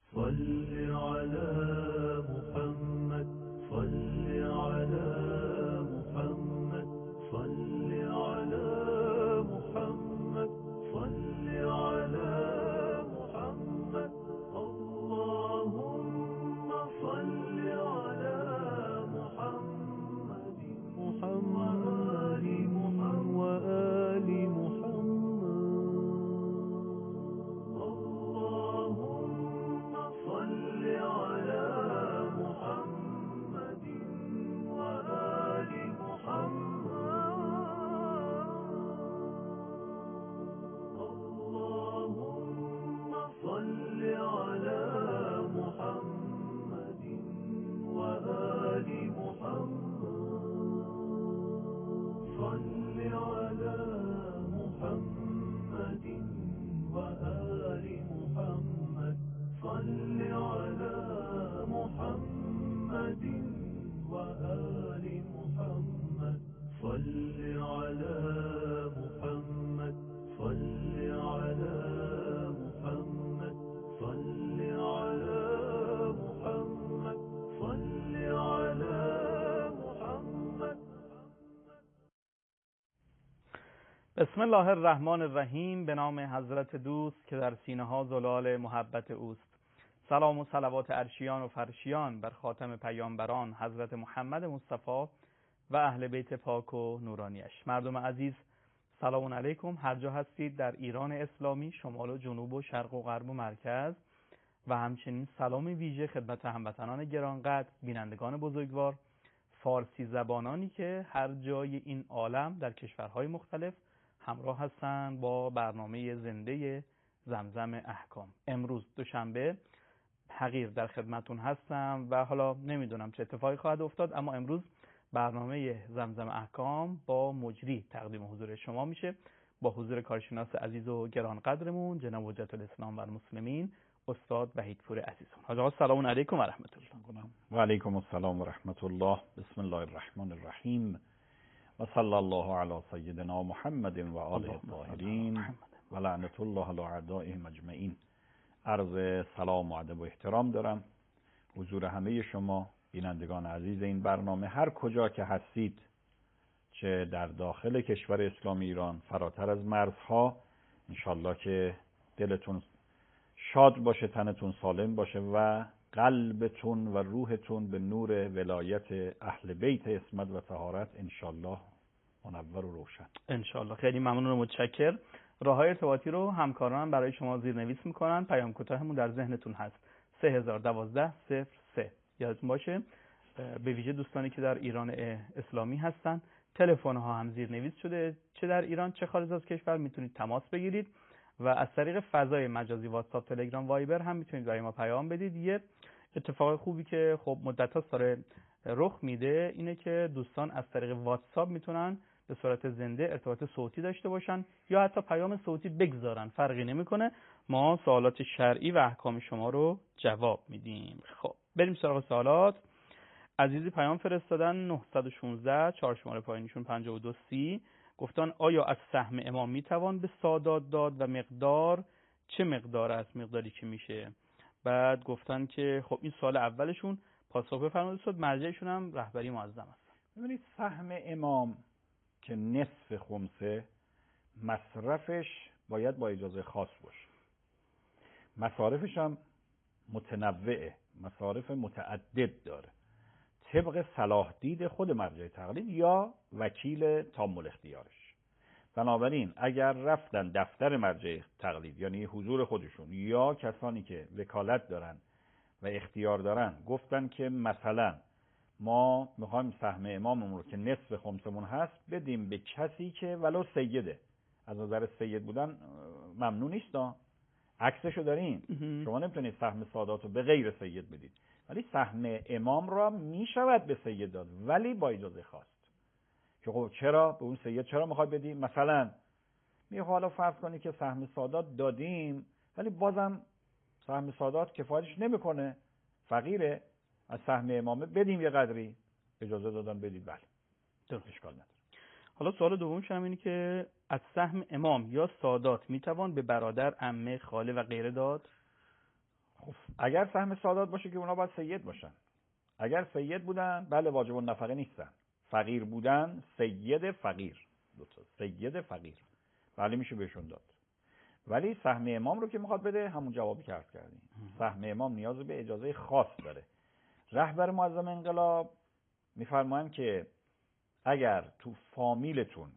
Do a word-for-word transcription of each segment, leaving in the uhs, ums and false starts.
صل على محمد صل على محمد صل على محمد صل على محمد اللهم صل على محمد محمد وآل محمد اللهم صل على محمد وآل محمد اللهم صل على محمد وآل محمد صل على محمد وآل محمد صل على محمد وآل محمد صل على محمد صل على محمد صل على محمد صل على محمد. بسم الله الرحمن الرحیم. به نام حضرت دوست که در سینه ها زلال محبت اوست. سلام و صلوات عرشیان و فرشیان بر خاتم پیامبران حضرت محمد مصطفی و اهل بیت پاک و نورانیش. مردم عزیز سلام علیکم، هر جا هستید در ایران اسلامی، شمال و جنوب و شرق و غرب و مرکز، و همچنین سلام ویژه خدمت هموطنان گرانقدر، بینندگان بزرگوار، فارسی زبانانی که هر جای این عالم در کشورهای مختلف همراه هستند با برنامه زنده زمزم احکام. امروز دوشنبه حقیر در خدمتون هستم و حالا نمیدونم چه اتفاقی خواهد افتاد، اما امروز برنامه زمزم احکام با مجری تقدیم حضور شما میشه، با حضور کارشناس عزیز و گرانقدرمون جناب حجت الاسلام و المسلمین استاد وحیدپور عزیزون. حاج آقا سلام علیکم و رحمت الله. و علیکم السلام و رحمت الله. بسم الله الرحمن الرحیم و صلی الله علی سیدنا محمد و آله الطاهرین و لعنت الله علی اعدائهم اجمعین. عرض سلام و ادب و احترام دارم حضور همه شما بینندگان عزیز این برنامه، هر کجا که هستید، چه در داخل کشور اسلامی ایران، فراتر از مرزها. انشالله که دلتون شاد باشه، تنتون سالم باشه و قلبتون و روحتون به نور ولایت اهل بیت عصمت و طهارت انشالله منور و روشن. انشالله. خیلی ممنون و متشکر. راههای ارتباطی رو همکاران برای شما زیرنویس میکنن. پیام کوتاهمون در ذهنتون هست سه هزار و دوازده صفر سه. یادتون باشه به ویژه دوستانی که در ایران اسلامی هستن، تلفن ها هم زیرنویس شده، چه در ایران چه خارج از کشور میتونید تماس بگیرید و از طریق فضای مجازی واتساپ، تلگرام، وایبر هم میتونید برای ما پیام بدید. یه اتفاق خوبی که خب مدت‌هاست داره رخ میده اینه که دوستان از طریق واتساپ میتونن به صورت زنده ارتباط صوتی داشته باشن یا حتی پیام صوتی بگذارن، فرقی نمیکنه. ما سوالات شرعی و احکام شما رو جواب میدیم. خب بریم سراغ سوالات. عزیزی پیام فرستادن نه یک شش چهار شماره پایینیشون پنجاه و دو سی، گفتن آیا از سهم امام میتوان به سادات داد و مقدار چه مقدار است، مقداری که میشه؟ بعد گفتن که خب این سوال اولشون پاسخ بفرمایید شد، مرجعشون هم رهبری معظم است. ببینید سهم امام که نصف خمسه، مصرفش باید با اجازه خاص باشه، مصارفش هم متنوعه، مصارف متعدد داره طبق صلاح دید خود مرجع تقلید یا وکیل تام الاختیارش. بنابراین اگر رفتن دفتر مرجع تقلید، یعنی حضور خودشون یا کسانی که وکالت دارن و اختیار دارن، گفتن که مثلا ما میخوایم سهم اماممون رو که نصف خمسمون هست بدیم به کسی که ولو سیده، از نظر سید بودن ممنوع نیست، عکسشو داریم، شما نمیتونید سهم سادات رو به غیر سید بدید، ولی سهم امام را میشود به سید داد ولی با اجازه خواست. که خب چرا به اون سید چرا میخواد بدیم؟ مثلا میگه حالا فرض کنی که سهم سادات دادیم ولی بازم سهم سادات کفایتش نمیکنه، فقیره، از سهم امامه بدیم یه قدری، اجازه دادن بدید، بله درست، اشکال نداره. حالا سوال دومش هم اینه که از سهم امام یا سادات میتوان به برادر، عمه، خاله و غیره داد؟ خب اگر سهم سادات باشه که اونا باید سید باشن. اگر سید بودن بله واجب النفقه نیستن. فقیر بودن سید فقیر، دو تا سید فقیر بله میشه بهشون داد. ولی سهم امام رو که میخواد بده همون جوابی که عرض کردیم. سهم امام نیاز به اجازه خاص داره. رهبر معظم انقلاب میفرمایند که اگر تو فامیلتون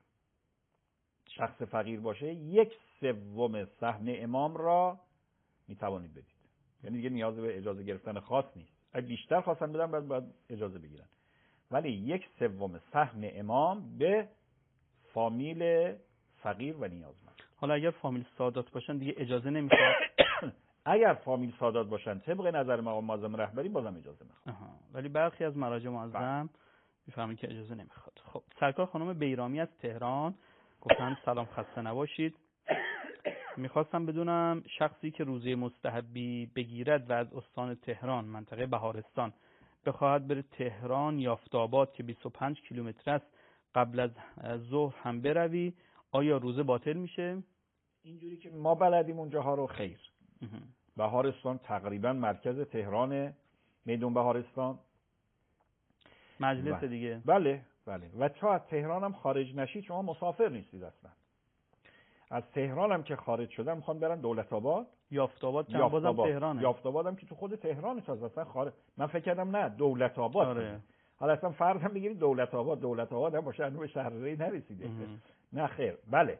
شخص فقیر باشه یک سوم سهم امام را میتوانید بدید. یعنی دیگه نیاز به اجازه گرفتن خاص نیست. اگه بیشتر خواستن بدن باید, باید اجازه بگیرن. ولی یک سوم سهم امام به فامیل فقیر و نیازمند. حالا اگر فامیل سادات باشن دیگه اجازه نمیخواد. اگر فامیل سادات باشن طبق نظر مقام معظم رهبری بازم اجازه میخواد. ولی برخی از مراجع معظم میفهمن که اجازه نمیخواد. خب سرکار خانم بیرامی از تهران گفتن سلام خسته نباشید. میخواستم بدونم شخصی که روزه مستحبی بگیرد و از استان تهران منطقه بهارستان بخواهد بره تهران یافت‌آباد که بیست و پنج کیلومتر است قبل از ظهر هم بروی آیا روزه باطل میشه؟ اینجوری که ما بلدیم اونجاها رو خیر. بهارستان تقریبا مرکز تهران، میدون بهارستان مجلس بله. دیگه. بله بله و تا از تهران هم خارج نشید شما مسافر نیستید اصلا. از تهران هم که خارج شدم میخوان برن دولت آباد، یافت‌آباد که بازم تهرانه. یافت‌آباد هم که تو خود تهرانه تا اصلا خارج. من فکر کردم نه دولت آباد. آره. حالا اصلا فرض هم بگیرید دولت آباد دولت آباد هم باشه هنوز به شهر ری نرسیده. نه خیر. بله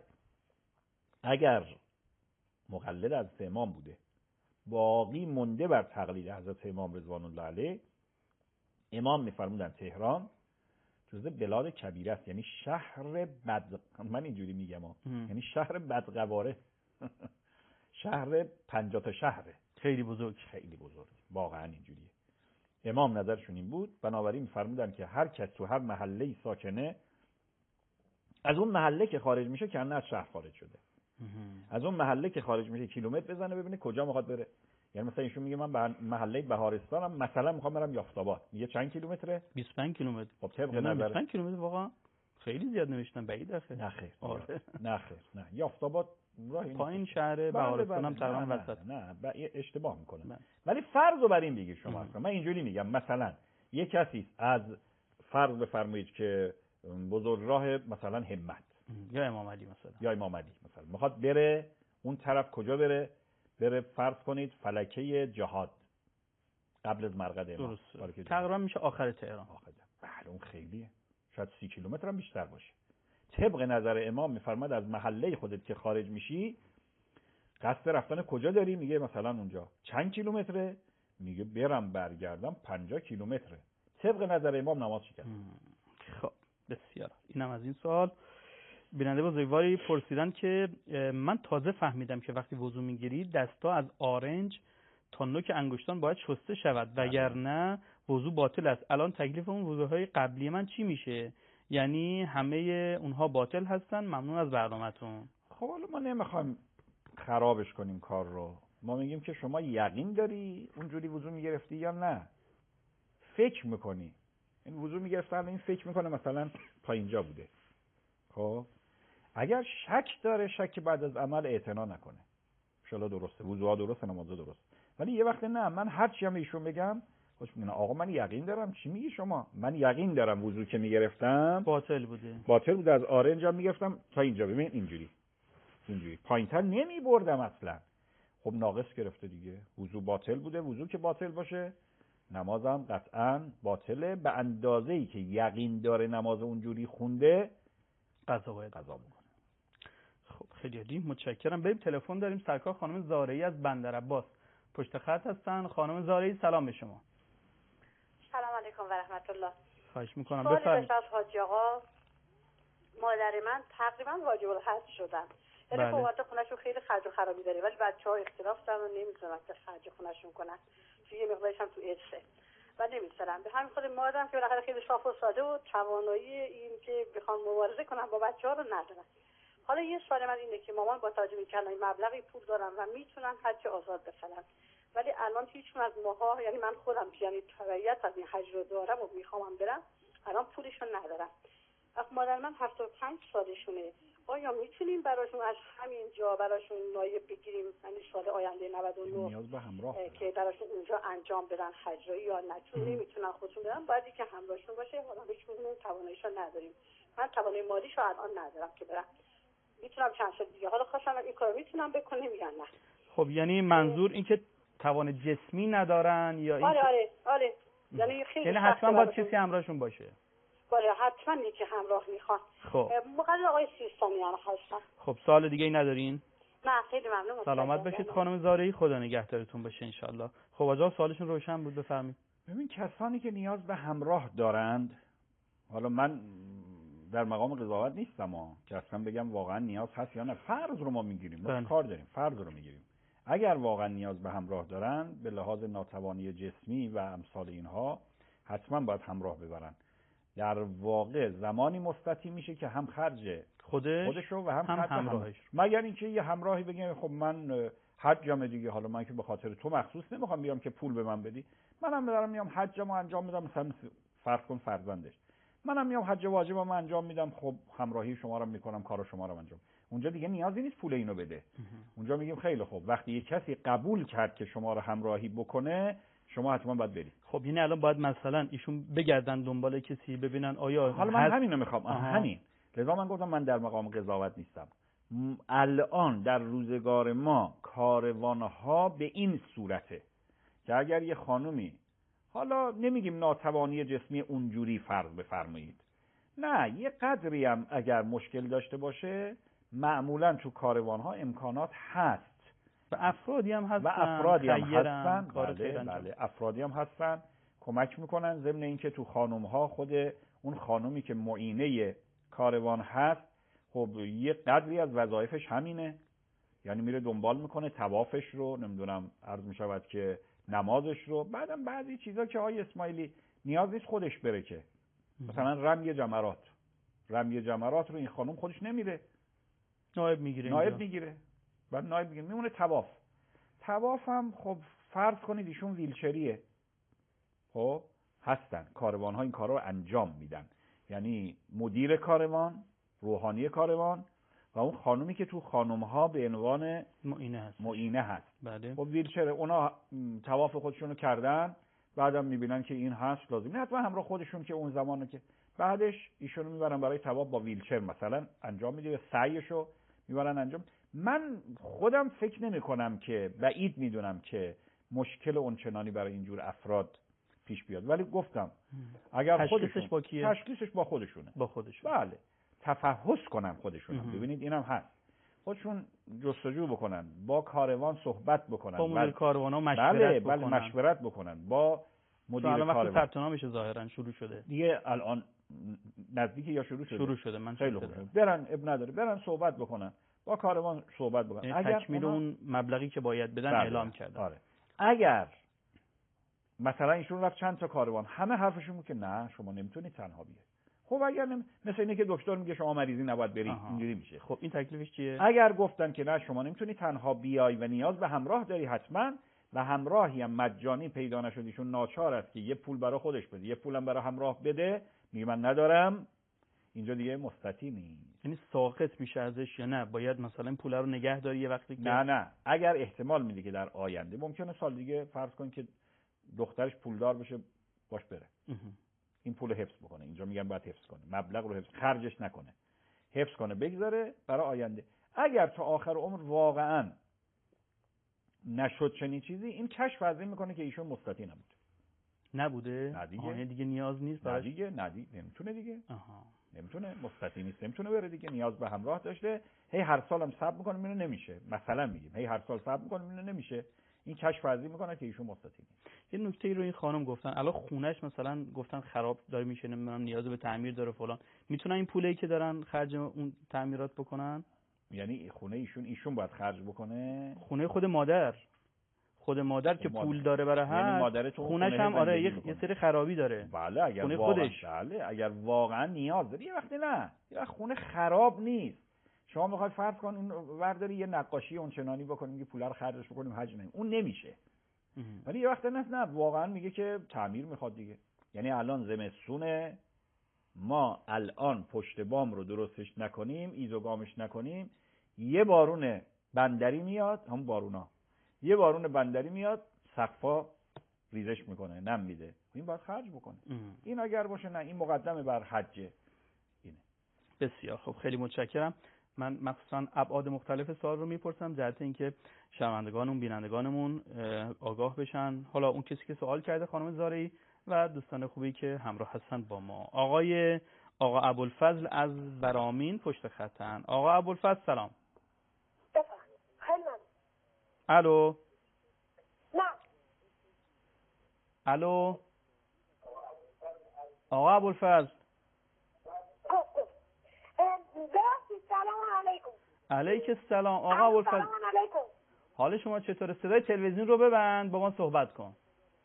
اگر مقلد از امام بوده باقی مونده بر تقلید حضرت امام رضوان الله علیه، امام میفرمودن تهران جزء بلاد کبیره است، یعنی شهر بد، من اینجوری میگم ها، یعنی شهر بدقواره شهر پنجاه تا شهره، خیلی بزرگ خیلی بزرگ، واقعا اینجوریه. امام نظرشون این بود، بنابراین میفرمودن که هر کس تو هر محله‌ای ساکنه از اون محله که خارج میشه که از شهر خارج شده. از اون محله که خارج میشه کیلومتر بزنه ببینه کجا میخواد بره. یعنی مثلا ایشون میگه من به محله بهارستانم مثلا میخوام برم یافت‌آباد، میگه چند کیلومتره؟ بیست و پنج کیلومتر. خب طبق نظر بیست و پنج کیلومتر واقعا خیلی زیاد نوشتن، بعید آخه. نه خیر. آره. نه خیر. نه یافت‌آباد راهی پایین شهر بهارستان هم تقریبا وسط. نه نه اشتباه میکنه. ولی فرض رو بر این بگیر شما اصلا. من اینجوری میگم مثلا یک کسی از فرض بفرمایید که بزرگراه مثلا همت یا امام علی مثلا یا امام علی مثلا میخواد بره اون طرف، کجا بره؟ بره فرض کنید فلکه جهاد قبل از مرقد امام. تقریبا میشه آخر تهران. آخر. بله اون خیلیه. شاید سی کیلومتر هم بیشتر باشه. طبق نظر امام میفرماد از محله خودت که خارج میشی قصد رفتن کجا داری؟ میگه مثلا اونجا. چند کیلومتره؟ میگه برم برگردم پنجاه کیلومتره. طبق نظر امام نماز شکست. خب بسیار. اینم از این سوال. بیننده بزرگواری پرسیدن که من تازه فهمیدم که وقتی وضو میگیری دستا از آرنج تا نوک انگشتان باید شسته شود وگرنه وضو باطل است. الان تکلیف اون وضوهای قبلی من چی میشه؟ یعنی همه اونها باطل هستن؟ ممنون از برنامه‌تون. خب حالا ما نمیخوایم خرابش کنیم کار رو. ما میگیم که شما یقین داری اونجوری وضو میگرفتی یا نه؟ فکر میکنی. این وضو میگرفته الان این فکر میکنه مثلا تا اینجا بوده. خب اگر شک داره شک بعد از عمل اعتنا نکنه. ان شاء الله درسته، وضوها درسته، نمازها درست. ولی یه وقت نه، من هر چی هم ایشون بگم خوش میگن آقا من یقین دارم. چی میگی شما؟ من یقین دارم وضو که میگرفتم باطل بوده. باطل بوده. از آرنج هم میگرفتم تا اینجا. ببین اینجوری اینجوری پایینتر نمیبردم اصلا. خب ناقص گرفته دیگه. وضو باطل بوده. وضو که باطل باشه نمازم قطعاً باطله. به اندازه‌ای که یقین داره نماز اونجوری خونده قضا باید قضا میکنه. خب خیلی عالی، متشکرم. بریم تلفن داریم. سرکار خانم زارعی از بندر عباس پشت خط هستن. خانم زارعی سلام به شما. سلام علیکم و رحمت الله. خواهش میکنم بفرمایید. از حاجی آقا مادر من تقریبا واجب الحج شدن. یعنی فوقات خونه‌شون خیلی خرج و خرابی داره ولی بچه‌ها اختلاف دارن و نمیتونن که خرج خونه‌شون کنن. توی یه مقدارش هم تو ارثه. و نمی‌تونن. به همین خاطر مادرم که بالاخره خیلی صاف و ساده و توانایی این که بخوام مبارزه کنم با بچه‌ها رو ندارن. حالا یه سوال من اینه که مامان با توجه به کلای مبلغی پول دارن و میتونن حج آزاد بکنن. ولی الان هیچ از ماها، یعنی من خودم یعنی تبعیت از این حج رو دارم و میخوام برم، الان پولشون ندارم. از مادر من هفتاد و پنج سالشونه. آیا میتونیم براشون از همین جا براشون نایب بگیریم، یعنی سال آینده نود و نه نیاز به همراه که براشون اونجا انجام بدن حجرایی یا نه؟ چون نمیتونن خودشون بدن، باید که همراهشون باشه. حالا هیچ کدوم تواناییشو نداریم. من توانایی مالیشو الان ندارم که برم. میتونم چند سال دیگه، حالا خواستم این کارو میتونم بکنم یا نه. خب یعنی منظور این که توان جسمی ندارن یا این آره که... آره آره یعنی خیلی یعنی حتما باید کسی همراهشون باشه. آره حتما یکی همراه میخوان. خب مقرر آقای سیستانیان هستم. خب سوال دیگه ای ندارین؟ نه خیلی ممنون. سلامت باشید خانم زارعی، خدا نگهدارتون باشه ان شاءالله. خب آقا سوالشون روشن بود، بفرمایید. ببین کسانی که نیاز به همراه دارند، حالا من در مقام قضاوت نیستم ها که اصلا بگم واقعا نیاز هست یا نه، فرض رو ما میگیریم، ما کار داریم، فرض رو میگیریم. اگر واقعا نیاز به همراه دارن به لحاظ ناتوانی جسمی و امثال اینها، حتما باید همراه ببرن. در واقع زمانی مستطیع میشه که هم خرج خودش, خودشو و هم, هم خرج همراهش، مگر اینکه یه همراهی بگه خب من حجم دیگه، حالا من که به خاطر تو مخصوص نمیخوام بیام که پول به من بدی، منم دارم میام حجمو انجام میدم، مثلا فرض کن فرزندش، منم میام حج واجبم انجام میدم، خب همراهی شما رو میکنم، کارو شما رو انجام. اونجا دیگه نیازی نیست پول اینو بده. اونجا میگیم خیلی خوب، وقتی یه کسی قبول کرد که شما رو همراهی بکنه، شما حتما باید برید. خب یعنی الان باید مثلا ایشون بگردن دنبال کسی ببینن آیا حالا من هست... همینو میخوام. همین لذا من گفتم من در مقام قضاوت نیستم. الان در روزگار ما کاروانها به این صورته که اگر یه خانومی، حالا نمیگیم ناتوانی جسمی اونجوری فرض بفرمایید، نه یه قدری هم اگر مشکل داشته باشه، معمولا تو کاروانها امکانات هست و افرادی هم هستن و افرادی هم هستن بله بله افرادی هم هستن کمک میکنن. ضمن اینکه تو خانمها خود اون خانومی که معینه کاروان هست، خب یه قدری از وظایفش همینه، یعنی میره دنبال میکنه طوافش رو، نمیدونم عرض میشود که نمازش رو، بعدم بعضی چیزا که آقای اسماعیلی نیاز نیست خودش بره که، مثلا رمی جمرات رمی جمرات رو این خانم خودش نمیره، نایب میگیره نایب میگیره بعد نایب میگیره میمونه. طواف طواف هم خب فرض کنید ایشون ویلچریه، خب هستن کاروان ها این کارا رو انجام میدن، یعنی مدیر کاروان، روحانی کاروان و اون خانومی که تو خانم ها به عنوان معینه هست معینه هست بله. خب ویلچره، اونا طواف خودشونو کردن، بعدم میبینن که این هست لازم نه حتما همراه خودشون که اون زمانه که بعدش ایشونو میبرن برای طواف با ویلچر مثلا انجام میده، سعیشو میبرن انجام. من خودم فکر نمی کنم که، بعید میدونم که مشکل اونچنانی برای اینجور افراد پیش بیاد، ولی گفتم اگر خودشون با کیه؟ تشخیصش با خودشونه با خودشون بله تفحص کنن خودشون. ببینید اینم هست، خودشون جستجو بکنن، با کاروان صحبت بکنن، با مدیر کاروانا مشورت بله بکنن بله مشورت بکنن با مدیر کاروان. وقتی ثبت نامش ظاهرا شروع شده دیگه، الان نزدیک یا شروع شده؟ شروع شده. من خیلی خوب، برن اب نداره، برن صحبت بکنن با کاروان، صحبت بکنن. اگر تکمیل اون مبلغی که باید بدن اعلام کردن. آره. اگر مثلا ایشون رفت چند تا کاروان، همه حرفشون بود که نه شما نمیتونید تنها بیاید، خب اگر نمی... مثل اینه که دکتر میگه شما مریضی نباید برید، اینجوری میشه. خب این تکلیفش چیه؟ اگر گفتن که نه شما نمیتونی تنها بیای و نیاز به همراه داری حتما، و همراهی هم مجانی پیدا نشد، ایشون ناچار است که یه پول برای خودش بده یه پولم برای همراه بده، میگه من ندارم، اینجا دیگه مستطیع نیست. یعنی ساقط میشه ازش یا نه باید مثلا پول رو نگه داری یه وقتی که نه نه اگر احتمال میده که در آینده ممکنه سال دیگه فرض کن که دخترش پولدار بشه، باش بره اه. این پول حفظ بکنه، اینجا میگن باید حفظ کنه، مبلغ رو حفظ، خرجش نکنه، حفظ کنه بگذاره برای آینده. اگر تا آخر عمر واقعا نشد چنین چیزی، این کشف از این میکنه که ایشون مستطیع نبود نبوده، نه دیگه. آه دیگه نیاز نیست نه دیگه نه دیگه نمیتونه دیگه آها. نمیتونه، مستطیع نیست، نمیتونه بره دیگه، نیاز به همراه داشته، هی هر سالم صبر میکنه اینو نمیشه، مثلا میگیم هی هر سال صبر میکنه اینو نمیشه، این کشف ورزی میکنه که ایشون مستطیع نیست. یه نکته رو این خانم گفتن الان خونش مثلا گفتن خراب داره میشه، نمیدونم نیاز به تعمیر داره فلان، میتونن این پولی که دارن خرج اون تعمیرات بکنن؟ یعنی خونه ایشون ایشون باید خرج بکنه؟ خونه خود مادر خود مادر که مادر. پول داره برای هر یعنی مادرت خونش هم آره یه, یه سری خرابی داره. بله اگر خونه واقعا خودش بله اگر واقعا نیاز داره، یه وقتی نه یه وقت خونه خراب نیست، شما میخواید فرض کن اون ورداری یه نقاشی اونچنانی بکنیم که پولا رو خرجش بکنیم حج نمیم، اون نمیشه. ولی یه وقت نه نه واقعا میگه که تعمیر میخواد دیگه، یعنی الان زمستونه ما الان پشت بام رو درستش نکنیم، ایزوگامش نکنیم، یه بارون بندری میاد، هم بارونا یه بارون بندری میاد سقفا ریزش میکنه، نم میده، این باید خرج بکنه. ام. این اگر باشه نه، این مقدمه بر حجه. اینه. بسیار خب، خیلی متشکرم. من مخصوصا ابعاد مختلف سوال رو میپرسم جهت اینکه شنوندگانمون بینندگانمون آگاه بشن. حالا اون کسی که سوال کرده خانم زارعی و دوستان خوبی که همراه هستن با ما، آقای آقا ابوالفضل از ورامین پشت خطن. آقا ابوالفضل سلام. الو. نه. الو. آقا ابوالفضل. سلام علیکم. علیک السلام. آقا ابوالفضل. سلام علیکم. حال شما چطوره؟ صدای تلویزیون رو ببند، با ما صحبت کن.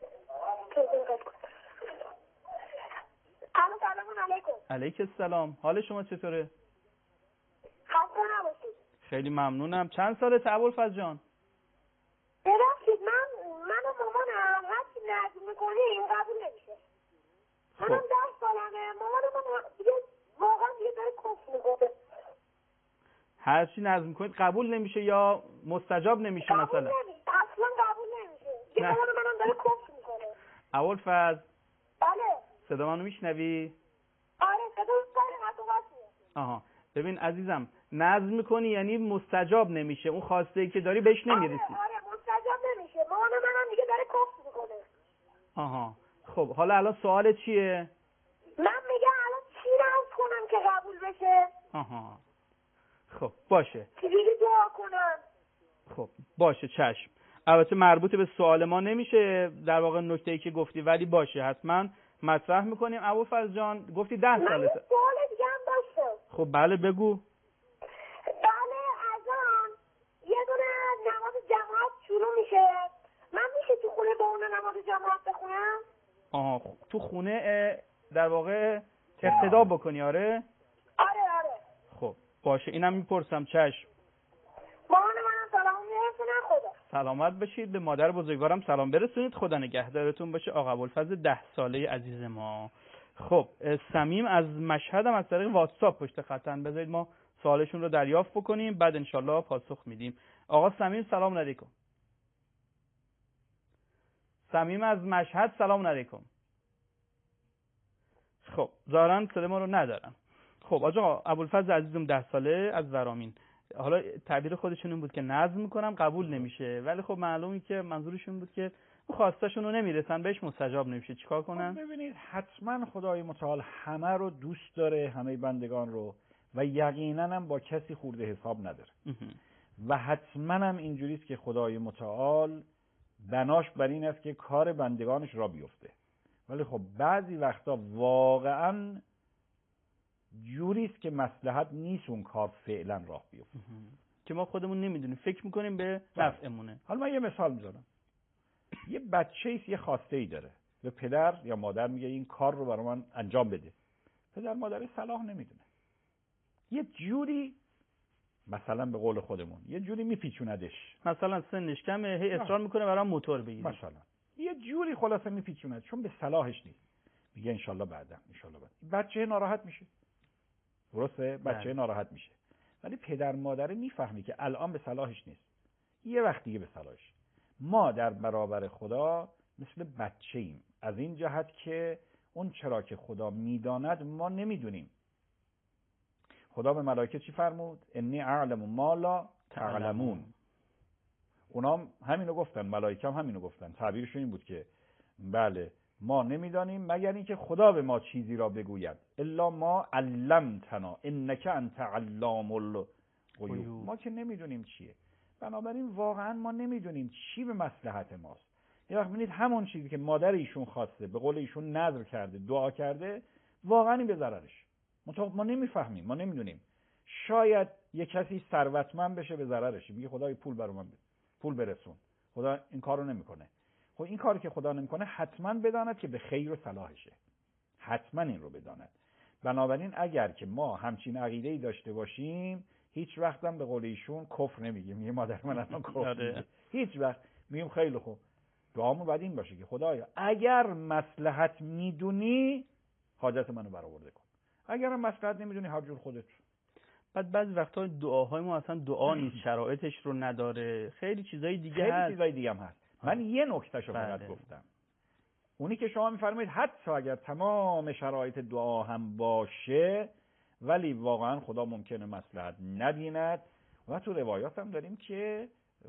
سلام علیکم. علیک السلام. حال شما چطوره؟ خسته نباشید. خیلی ممنونم. چند سالته ابوالفضل جان؟ ببخشید من من و مامانم هرچی نظم میکنیم قبول نمیشه. منم ده سالمه، مامانم من دیگه واقعا دیگه داره کف میکنه. هرچی نظم میکنید قبول نمیشه یا مستجاب نمیشه مثلا؟ قبول نمیشه. اصلا قبول نمیشه. دیگه مامان منم داره کف میکنه. ابوالفضل. بله. صدا منو میشنوی؟ آره صدا میشنوم. آها. ببین عزیزم، نظم میکنی یعنی مستجاب نمیشه، اون خواسته ای که داری بهش نمیرسی. آره آره مستجاب نمیشه. مامان منم دیگه داره کف میکنه. آها. خب حالا الان سوال چیه؟ من میگم الان چی نظم کنم که قبول بشه؟ آها. خب باشه. چجوری دعا کنم؟ خب باشه چشم. البته مربوط به سوال ما نمیشه در واقع نکته‌ای که گفتی، ولی باشه حتما مطرح میکنیم. ابوالفضل جان گفتی ده سالته. من سوال دیگه هم داشتم. خب بله بگو. بله اذان یه دونه نماز جماعت شروع میشه، من میشه تو خونه با اون نماز جماعت بخونم؟ آها تو خونه در واقع اقتدا بکنی؟ آره آره آره. خب باشه اینم میپرسم. چشم. مامان منم سلام میرسونم. خدا سلامت بشید. به مادر بزرگوارم سلام برسونید. خدا نگهدارتون باشه. آقا ابوالفضل ده ساله عزیز ما. خب صمیم از مشهد هم از طریق واتساپ پشت خطن. بذارید ما سوالشون رو دریافت بکنیم، بعد انشالله پاسخ میدیم. آقا صمیم سلام علیکم. صمیم از مشهد سلام علیکم. خب ظاهرا صدای ما رو ندارن. خب آقا ابوالفضل عزیزم ده ساله از ورامین، حالا تعبیر خودشون این بود که نظم میکنم قبول نمیشه، ولی خب معلومه که منظورشون بود که خواستاشون رو نمیرسن بهش مستجاب نمیشه، چیکار کنن؟ ببینید حتما خدای متعال همه رو دوست داره، همه بندگان رو، و یقینا هم با کسی خورده حساب نداره و حتما هم اینجوریست که خدای متعال بناش بر این است که کار بندگانش را بیفته. ولی خب بعضی وقتا واقعا جوریست که مصلحت نیست اون کار فعلا راه بیفته که ما خودمون نمیدونیم، فکر میکنیم به نفعمونه. حالا من یه مثال میزنم. یه بچه ایست یه خواسته ای داره، به پدر یا مادر میگه این کار رو برای من انجام بده. پدر مادر صلاح نمیدونه، یه جوری مثلا به قول خودمون یه جوری میپیچوندش، مثلا سنش کمه هی اصرار میکنه برام موتور بگیره، مثلا یه جوری خلاصه میپیچوند چون به صلاحش نیست. میگه انشالله بعدا انشالله بعد. بچه ناراحت میشه، درسته؟ بچه ناراحت میشه، ولی پدر مادر میفهمی که الان به صلاحش نیست، یه وقت دیگه به صلاحش. ما در برابر خدا مثل بچه ایم، از این جهت که اون چرا که خدا میداند ما نمیدونیم. خدا به ملائکه چی فرمود؟ انی اعلم ما لا تعلمون. اونا همینو گفتن، ملائکه هم همینو گفتن، تعبیرشون این بود که بله ما نمیدانیم مگر اینکه خدا به ما چیزی را بگوید. الا ما علمتنا انک انت علام الغیوب. ما که نمیدونیم چیه، بنابراین واقعا ما نمیدونیم چی به مصلحت ماست. یه وقت میبینید همون چیزی که مادر ایشون خواسته، به قول ایشون نذر کرده، دعا کرده، واقعا این به ضررش. ما نمیفهمیم، ما نمیدونیم. شاید یه کسی ثروتمند بشه به ضررش، میگه خدای پول برام بده، پول برسون. خدا این کارو نمیکنه. خب این کاری که خدا نمیکنه حتما بداند که به خیر و صلاحشه، حتما این رو بداند. بنابراین اگر که ما همچین عقیده‌ای داشته باشیم، هیچ وقت هم به قول ایشون کفر نمیگیم. یه مادر من اصلا کفر میگه، هیچ وقت میگیم خیلی خوب، دعامون باید این باشه که خدایا اگر مصلحت میدونی حاجت منو برآورده کن. اگرم مصلحت نمیدونی هر جور خودت. بعد بعضی وقتا دعاهای ما اصلا دعا نیست، شرایطش رو نداره، خیلی چیزای دیگه خیلی هست. چیزای دیگه هم هست. من یه نکتهشو فقط بله. گفتم، اونی که شما میفرمایید حتی اگر تمام شرایط دعا هم باشه ولی واقعا خدا ممکنه مصلحت نبیند. و تو روایات هم داریم که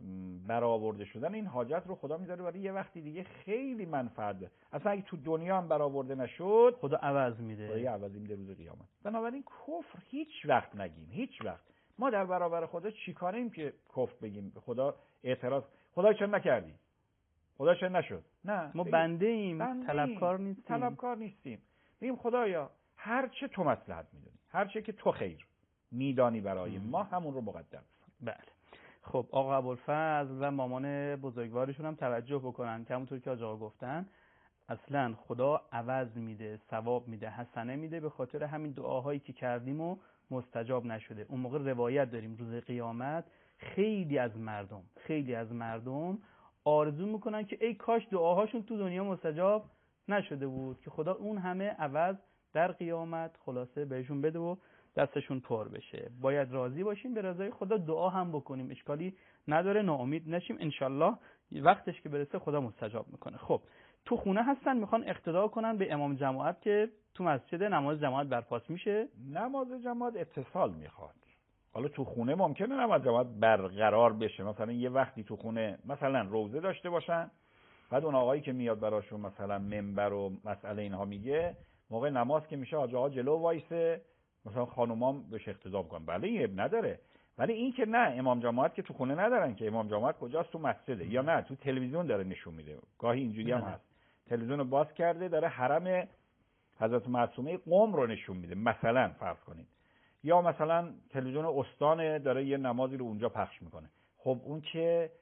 برآورده شدن این حاجت رو خدا میذاره برای یه وقتی دیگه خیلی منفعت داره. اصلا اگه تو دنیا هم برآورده نشد خدا عوض میده، خدا یه عوضی میده روز قیامت. بنابراین کفر هیچ وقت نگیم، هیچ وقت. ما در برابر خدا چیکاریم که کفر بگیم؟ خدا اعتراض، خدا چرا نکردی؟ خدا چرا نشد؟ نه، ما بنده ایم، بنده طلبکار نیستیم. طلبکار نیستیم. بگیم خدایا هر چه تو مصلحت میدونی، هر چه که تو خیر میدانی برای ما، همون رو مقدم. بله. خب آقا ابوالفضل و مامان بزرگوارشون هم توجه بکنن که همونطور که آقا گفتن اصلا خدا عوض میده، ثواب میده، حسنه میده، به خاطر همین دعاهایی که کردیم و مستجاب نشده. اون موقع روایت داریم روز قیامت خیلی از مردم خیلی از مردم آرزو میکنن که ای کاش دعاهاشون تو دنیا مستجاب نشده بود که خدا اون همه عوض در قیامت خلاصه بهشون بده و دستشون پر بشه. باید راضی باشیم به رضای خدا، دعا هم بکنیم، اشکالی نداره، ناامید نشیم، انشالله وقتش که برسه خدا مستجاب میکنه. خب تو خونه هستن میخوان اقتدا کنن به امام جماعت که تو مسجد نماز جماعت برپاس میشه. نماز جماعت اتصال میخواد. حالا تو خونه ممکنه نماز جماعت برقرار بشه، مثلا یه وقتی تو خونه مثلا روزه داشته باشن، بعد اون آقایی که میاد براشون مثلا منبر و مسئله اینها میگه، موقع نماز که میشه حاج آقا جلو وایسه، مثلا خانومام بهش اقتدا کنن، بله این عیب نداره. ولی این که نه، امام جماعت که تو خونه ندارن که، امام جماعت کجاست؟ تو مسجده. یا نه تو تلویزیون داره نشون میده، گاهی اینجوری هم هست، تلویزیون رو باز کرده داره حرم حضرت معصومه قم رو نشون میده مثلا، فرض کنید، یا مثلا تلویزیون استان داره یه نمازی رو اونجا پخش میکنه. خب اون که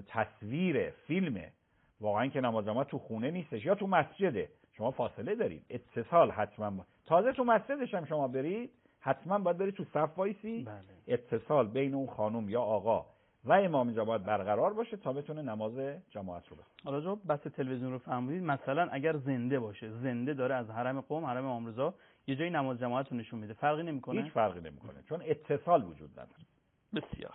تصویر فیلمه، واقعا که نماز جماعت تو خونه نیستش یا تو مسجده. شما فاصله دارید، اتصال حتما با. تازه تو مسجدش هم شما برید حتما باید برید تو صف وایسی. بله. اتصال بین اون خانم یا آقا و امام جماعت برقرار باشه تا بتونه نماز جماعت رو بخونه. حالا جو بس تلویزیون رو فهمیدید، مثلا اگر زنده باشه، زنده داره از حرم قم، حرم امام رضا یه جای نماز جماعت رو نشون میده، فرقی نمیکنه؟ هیچ فرقی نمیکنه، چون اتصال وجود نداره. بسیار.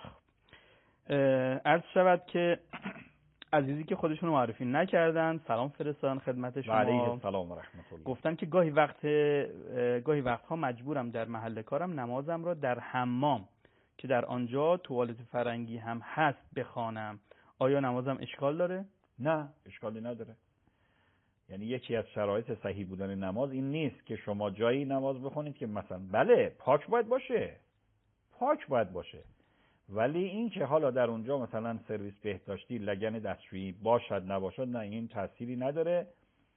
عرض شود که عزیزی که خودشون رو معرفی نکردن سلام فرستادن خدمت شما. علیه السلام و رحمت الله. گفتن که گاهی وقت گاهی وقتها مجبورم در محل کارم نمازم را در حمام که در آنجا توالت فرنگی هم هست بخوانم. آیا نمازم اشکال داره؟ نه، اشکالی نداره. یعنی یکی از شرایط صحیح بودن نماز این نیست که شما جایی نماز بخونید که مثلا، بله پاک باید باشه، پاک باید باشه، ولی این که حالا در اونجا مثلا سرویس بهداشتی، لگن دستشویی باشد نباشد، نه، این تأثیری نداره.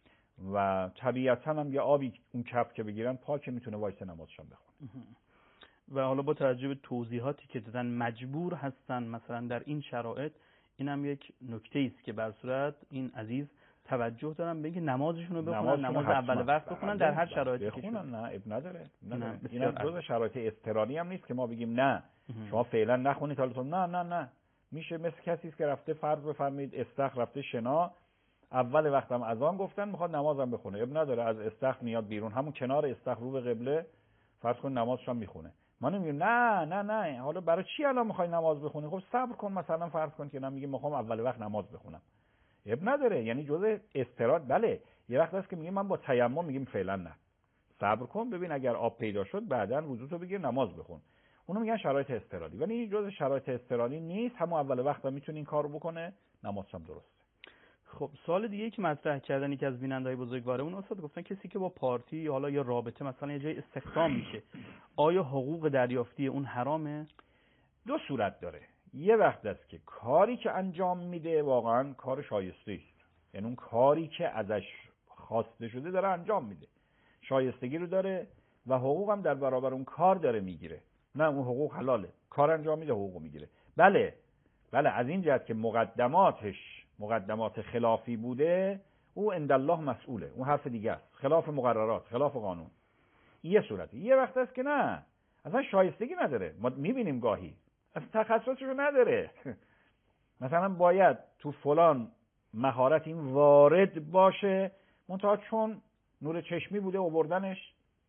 و طبیعتا هم یه آبی اون کف که بگیرن پاک میتونه وایس نمازشون بخونه. و حالا با توجه به توضیحاتی که دادن مجبور هستن مثلا در این شرایط، اینم یک نکته است که بر صورت این عزیز توجه دارن به اینکه نمازشون رو بخونن، نماز اول وقت بخونن در هر شرایطی که بخونن. نه اب نداره. نه اینم جزء شرایط اضطراری هم نیست که ما بگیم نه شما فعلا نخونید حالا تو نه نه نه میشه. مثل کسی است که رفته فرض بفرمایید استخر رفته شنا، اول وقتم اذان گفتن میخواد نمازم بخونه، اب نداره، از استخر میاد بیرون، همون کنار استخر رو به قبله فرض کن نمازش هم میخونه. ما نمیگیم نه نه نه حالا برای چی الان میخوای نماز بخونی؟ خب صبر کن، مثلا فرض کن که من میگم میخوام اول وقت نماز بخونم، اب نداره. یعنی جزء استراد. بله یه وقت هست که میگیم من با تیمم، میگیم فعلا نه، صبر کن ببین اگر آب پیدا شد بعداً وضوءتو بگیر نماز بخون. اونو میگن شرایط اضطراری، ولی این جزء شرایط اضطراری نیست، همون اول وقت هم میتونه این کارو بکنه، نمازش هم درسته. خب سوال دیگه که مطرح کردن یکی از بیننده‌های بزرگوارمون استاد، گفتن کسی که با پارتی حالا یا رابطه مثلا یه جای استخدام میشه، آیا حقوق دریافتی اون حرامه؟ دو صورت داره. یه وقت است که کاری که انجام میده واقعا کار شایسته است، یعنی اون کاری که ازش خواسته شده داره انجام میده، شایستگی رو داره و حقوق هم در برابر اون کار داره میگیره. نه اون حقوق حلاله، کار انجام میده حقوق میگیره. بله بله از این جهت که مقدماتش مقدمات خلافی بوده، او عند الله مسئوله، اون حرف دیگه است، خلاف مقررات، خلاف قانون. یه صورتی. یه وقت است که نه اصلا شایستگی نداره، ما میبینیم گاهی از تخصصشو نداره مثلا باید تو فلان مهارت این وارد باشه، منتها چون نور چشمی بوده آوردنش،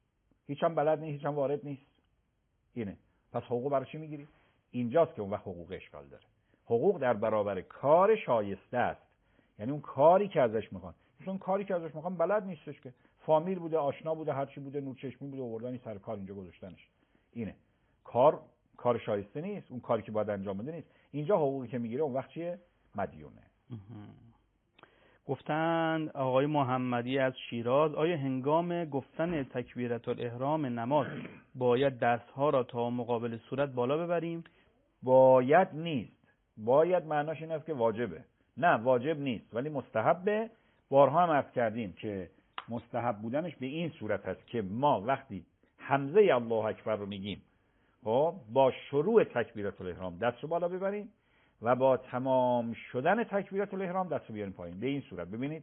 هیچ هم بلد نیست، هیچ هم وارد نیست. اینه. پس حقوق برای چی میگیری؟ اینجاست که اون وقت حقوق اشکال داره. حقوق در برابر کار شایسته است. یعنی اون کاری که ازش میخوان. مثلا اون کاری که ازش میخوان بلد نیستش که. فامیل بوده، آشنا بوده، هر چی بوده، نور چشمی بوده، آوردن سر کار اینجا گذاشتنش. اینه. کار کار شایسته نیست، اون کاری که باید انجام بده نیست. اینجا حقوقی که میگیره اون وقت چیه؟ مدیونه. گفتن آقای محمدی از شیراز، آیا هنگام گفتن تکبیرة الاحرام نماز باید دستها را تا مقابل صورت بالا ببریم؟ باید نیست. باید معناش این است که واجبه. نه، واجب نیست ولی مستحبه. بارها هم عرض کردیم که مستحب بودنش به این صورت هست که ما وقتی حمزه الله اکبر رو میگیم خب با شروع تکبیرة الاحرام دست رو بالا ببریم و با تمام شدن تکبیرة الاحرام دست رو بیاریم پایین. به این صورت ببینید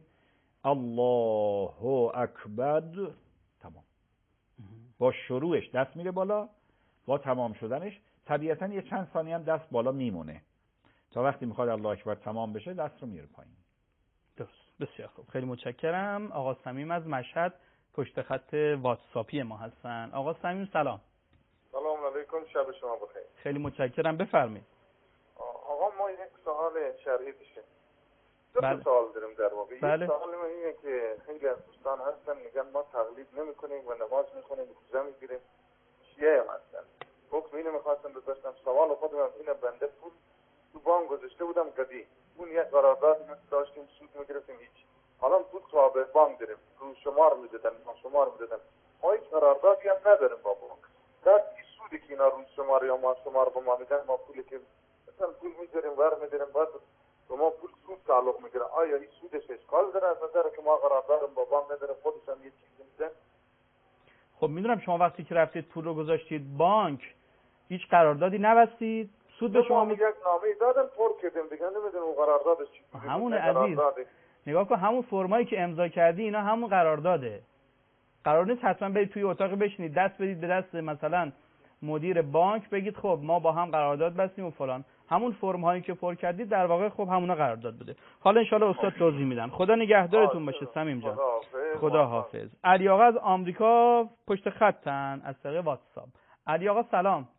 الله اکبر، تمام. با شروعش دست میره بالا، با تمام شدنش طبیعتاً یه چند ثانیه هم دست بالا میمونه تا وقتی میخواد الله اکبر تمام بشه دست رو میاره پایین. درست. بسیار خوب، خیلی متشکرم. آقا صمیم از مشهد پشت خط واتساپی ما هستن. آقا صمیم سلام. سلام علیکم، شب شما بخیر. خیلی متشکرم، بفرمایید. آقا ما یک سوال شرعی داشتیم. دو بله. تا سوال داریم در واقع. بله. یک سوال من اینه که خیلی از دوستان هستن میگن ما تقلید نمی‌کنیم و نماز می‌خونیم، روزه می‌گیریم. شیعه هستن. حکم اینو می‌خواستم بپرسم. سوال خودم هم اینه، بنده پول تو بانک گذاشته بودم قدیم. اون یک قرارداد داشتیم، سود می‌گرفتیم هیچ. حالا پول تو به بانک داریم، رو شمار می‌دادن، ما شمار می‌دادن. ما هیچ قراردادی هم نداریم با بانک. در سودی که اینا روی شمار یا ما شمار به ما میدن، ما پولی که مثلا پول میذاریم ور میداریم بعد به ما پول سود تعلق میگیره. آیا این سودش اشکال داره از نظر که ما قرارداد با بانک نداریم، خودش هم یه چیزی میده؟ خب میدونم شما وقتی که رفتید پول رو گذاشتید بانک هیچ قراردادی نبستید، سود به شما میگه یک نامه دادن پر کردیم دیگه، نمیدونم اون قراردادش چی بود. همون عزیز نگاه کن، همون فرمایی که امضا کردی اینا همون قرارداده. قرار نیست حتما برید توی اتاق بشینید دست بدید به دست مثلا مدیر بانک بگید خب ما با هم قرارداد بستیم و فلان. همون فرم هایی که پر کردید در واقع خب همونا قرارداد بوده. حالا ان شاءالله استاد توضیح میدن. خدا نگهدارتون باشه صمیم جان. خدا حافظ. علی آقا از آمریکا پشت خطن از طریق واتساپ. علی آقا سلام.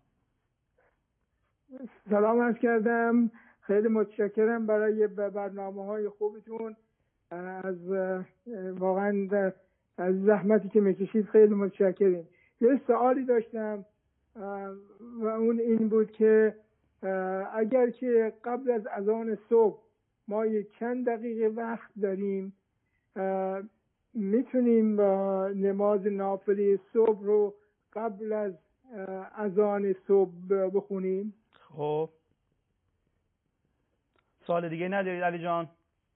سلام عرض کردم. خیلی متشکرم برای برنامه‌های خوبتون. از واقعا از زحمتی که میکشید خیلی متشکریم. یه سوالی داشتم و اون این بود که اگر که قبل از اذان صبح ما یک چند دقیقه وقت داریم میتونیم نماز نافله صبح رو قبل از اذان صبح بخونیم؟ خب سوال دیگه ندارید علی جان؟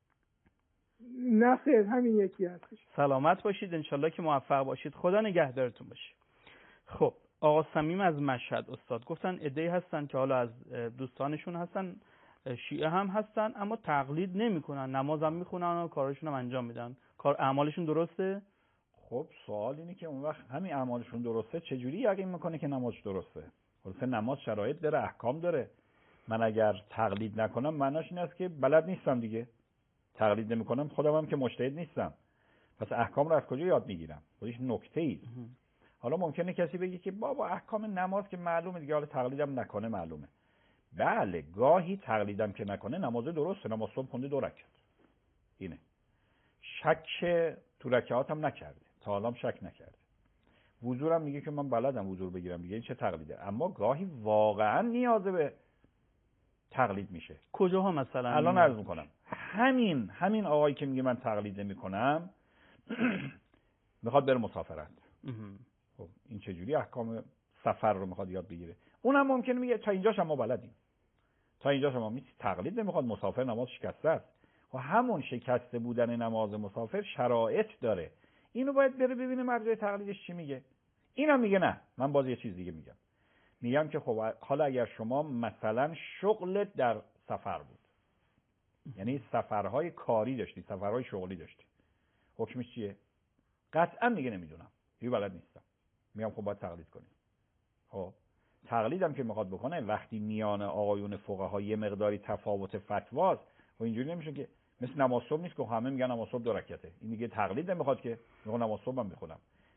نه خیر، همین یکی هستش. سلامت باشید، انشالله که موفق باشید، خدا نگهدارتون باشه. خب آقا صمیم از مشهد استاد گفتن عده‌ای هستن که حالا از دوستانشون هستن، شیعه هم هستن، اما تقلید نمیکنن، نماز هم میخونن و کارشون هم انجام میدن. کار اعمالشون درسته؟ خب سوال اینه که اون وقت همین اعمالشون درسته چجوری یقین میکنه که نماز درسته؟ خلاص نماز شرایط داره، احکام داره. من اگر تقلید نکنم معناش این است که بلد نیستم دیگه. تقلید نمیکنم خودم هم که مجتهد نیستم. پس احکام رو از کجا یاد میگیرم؟ خودش نکته‌ای. حالا ممکنه کسی بگه که بابا احکام نماز که معلومه دیگه، حالا تقلیدم نکنه معلومه. بله، گاهی تقلیدم که نکنه نماز درسته، نماز صبح خونده دو رکعت. اینه. شک تو رکعاتم نکرده. تا حالا شک نکرده. وضوءم میگه که من بلدم وضو بگیرم دیگه، این چه تقلیده؟ اما گاهی واقعا نیاز به تقلید میشه. کجاها مثلا؟ الان عرض میکنم. همین همین آقایی که میگه من تقلید نمیکنم میخواد بره مسافرت. خب این چجوری احکام سفر رو میخواد یاد بگیره؟ اونم ممکنه میگه تا اینجاش ما بلدیم، تا اینجاش ما می تقلید نمیخواد، مسافر نماز شکسته است. و همون شکسته بودن نماز مسافر شرایط داره، اینو باید بره ببینه مرجع تقلیدش چی میگه. اینم میگه نه، من باز یه چیز دیگه میگم. میگم که خب حالا اگر شما مثلا شغلت در سفر بود، یعنی سفرهای کاری داشتی، سفرهای شغلی داشتی، حکمش چیه؟ قطعا میگه نمیدونم، دیگه بلد نیستم. میگم خب باید تقلید کنی. خب تقلیدم که میخواد بکنه وقتی میان آقایون فقها یه مقداری تفاوت فتواست و اینجوری نمیشه که مثل نماز صبح نیست که همه میگن نماز صبح دو رکعته، این دیگه تقلید نمیخواد که میگه نماز صبح هم بخونم.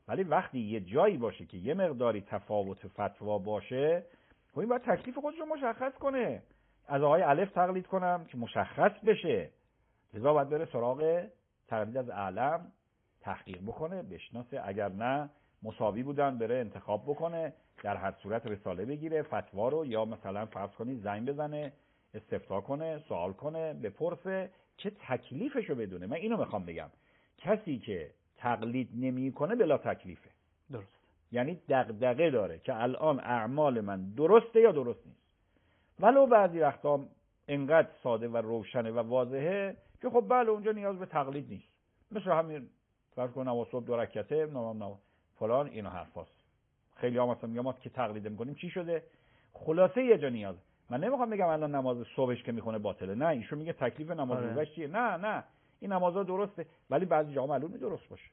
ولی وقتی یه جایی باشه که یه مقداری تفاوت فتوا باشه، خب این باید تکلیف خودش رو مشخص کنه. از آقای الف تقلید کنم که مشخص بشه، لذا باید بره سراغ تقلید از اعلم، تحقیق بکنه، بشناسه، اگر نه مساوی بودن بره انتخاب بکنه، در هر صورت رساله بگیره فتوا رو، یا مثلا فرض کنید زنگ بزنه استفتا کنه، سوال کنه، بپرسه که تکلیفشو بدونه. من اینو میخوام بگم، کسی که تقلید نمیکنه بلا تکلیفه. درست. یعنی دغدغه داره که الان اعمال من درسته یا درست نیست، ولو بعضی وقتا انقدر ساده و روشنه و واضحه که خب بله اونجا نیاز به تقلید نیست. مثل همین فرض کن نماز صبح دو رکعته نماز نماز فلان، اینو حرفاست. خیلی ها مثلا میگن ما که تقلید میکنیم چی شده؟ خلاصه یه جا نیاز. من نمیخوام بگم الان نماز صبحش که میخونه باطله، نه، ایشون میگه تکلیف نماز روزش چیه. نه نه این نمازها درسته، ولی بعضی جاها معلومه درست باشه.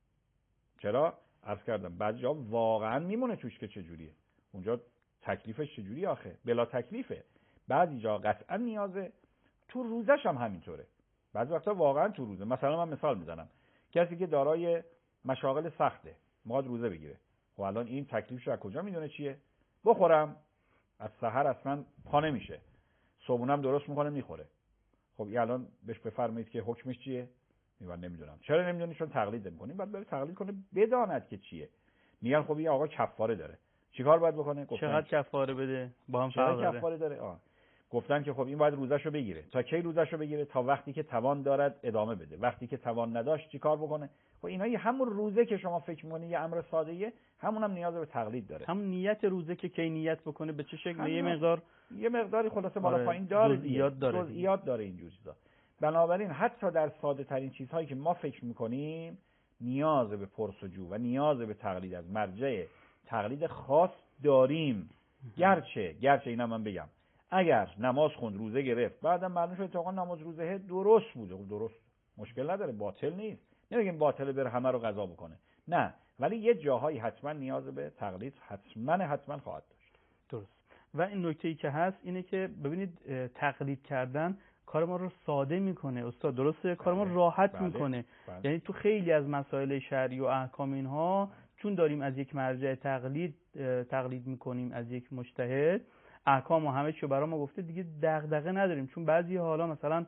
چرا؟ عرض کردم بعضی جاها واقعا میمونه توش که چجوریه، اونجا تکلیفش چجوری آخه؟ بلا تکلیفه. بعضی جا قطعا نیازه، تو روزش هم همینطوره. بعضی وقتا واقعا تو روزه. مثلا من مثال میزنم، کسی که دارای مشاغل سخته میخواد روزه بگیره، خب الان این تکلیفش از کجا میدونه چیه؟ بخورم از سحر اصلا پا نمیشه، صبحونم درست میکنه میخوره. خب این الان بهش بفرمایید که حکمش چیه؟ میگن نمیدونم. چرا نمیدونی؟ چون تقلید میکنی. بعد بره تقلید کنه بداند که چیه. میگن خب این آقا کفاره داره، چیکار باید بکنه؟ چقدر کفاره بده؟ با هم فرق داره. کفاره داره. آه. گفتن که خب این باید روزشو بگیره. تا کی روزشو بگیره؟ تا وقتی که توان دارد ادامه بده. وقتی که توان نداشت چیکار بکنه؟ خب اینا همون روزه که شما فکر می‌کنی یه امر ساده‌ایه، همون هم نیاز به تقلید داره. همون نیت روزه که کی نیت بکنه، به چه شکل، یه مقدار یه مقداری خلاصه بالا آره. پایین داره، جزئیات داره، جزئیات داره اینجور چیزا. بنابراین حتی در ساده ترین چیزهایی که ما فکر می‌کنیم نیاز به پرسجو و نیاز به تقلید از مرجع تقلید خاص داریم. گرچه گرچه اینا من بگم اگر نماز خوند روزه گرفت بعدم معلوم شد اتفاقا نماز روزه درست بوده، درست مشکل نداره، باطل نیست. نمیگیم باطله بره همه رو قضا بکنه، نه، ولی یه جاهایی حتما نیاز به تقلید حتما حتما خواهد داشت. درست. و این نکته‌ای که هست اینه که ببینید تقلید کردن کار ما رو ساده میکنه استاد، درسته؟ کار ما راحت بله. میکنه بله. یعنی تو خیلی از مسائل شرعی و احکام اینها چون داریم از یک مرجع تقلید تقلید میکنیم، از یک مجتهد، احکام و همه چی برای ما گفته، دیگه دغدغه نداریم. چون بعضی حالا مثلا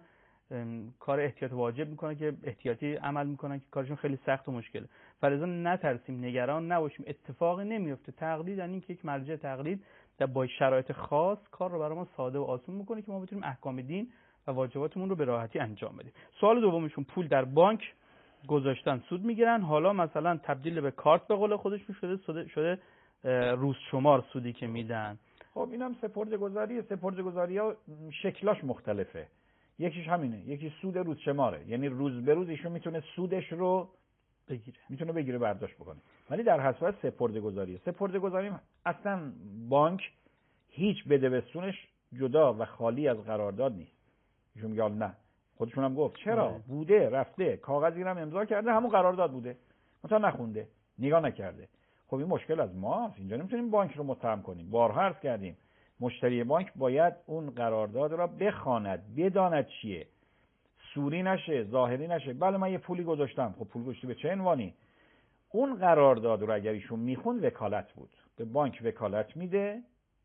کار احتیاط واجب میکنن که احتیاطی عمل میکنن که کارشون خیلی سخت و مشکله. فلذا نترسیم، نگران نباشیم، اتفاقی نمیفته. تقلید یعنی اینکه یک مرجع تقلید در با شرایط خاص کار رو برای ما ساده و آسون میکنه که ما بتونیم احکام دین و واجباتمون رو به راحتی انجام بدیم. سوال دومشون پول در بانک گذاشتن سود میگیرن، حالا مثلا تبدیل به کارت به قول خودشون شده شده روز شمار سودی که میدن. خب اینم سپرده‌گذاریه. سپرده‌گذاری‌ها شکلاش مختلفه. یکیش همینه، یکی سود روز شماره، یعنی روز به روز ایشون میتونه سودش رو بگیره، میتونه بگیره برداشت بکنه. ولی در هر صورت سپرده‌گذاریه. سپرده‌گذاری اصلا بانک هیچ بدبستونش جدا و خالی از قرارداد نیست. ایشون میگه نه، خودشون هم گفت چرا آه. بوده، رفته کاغذی رو امضا کرده، همون قرارداد بوده، مثلا نخونده، نگاه نکرده. خب این مشکل از ماست. اینجا نمیتونیم بانک رو متهم کنیم. بارها عرض کردیم مشتری بانک باید اون قرارداد را بخواند، بداند چیه، سوری نشه، ظاهری نشه. بله من یه پولی گذاشتم، خب پول گذاشتی به چه عنوانی؟ اون قرارداد رو اگر ایشون میخوند وکالت بود، به بانک وکالت میده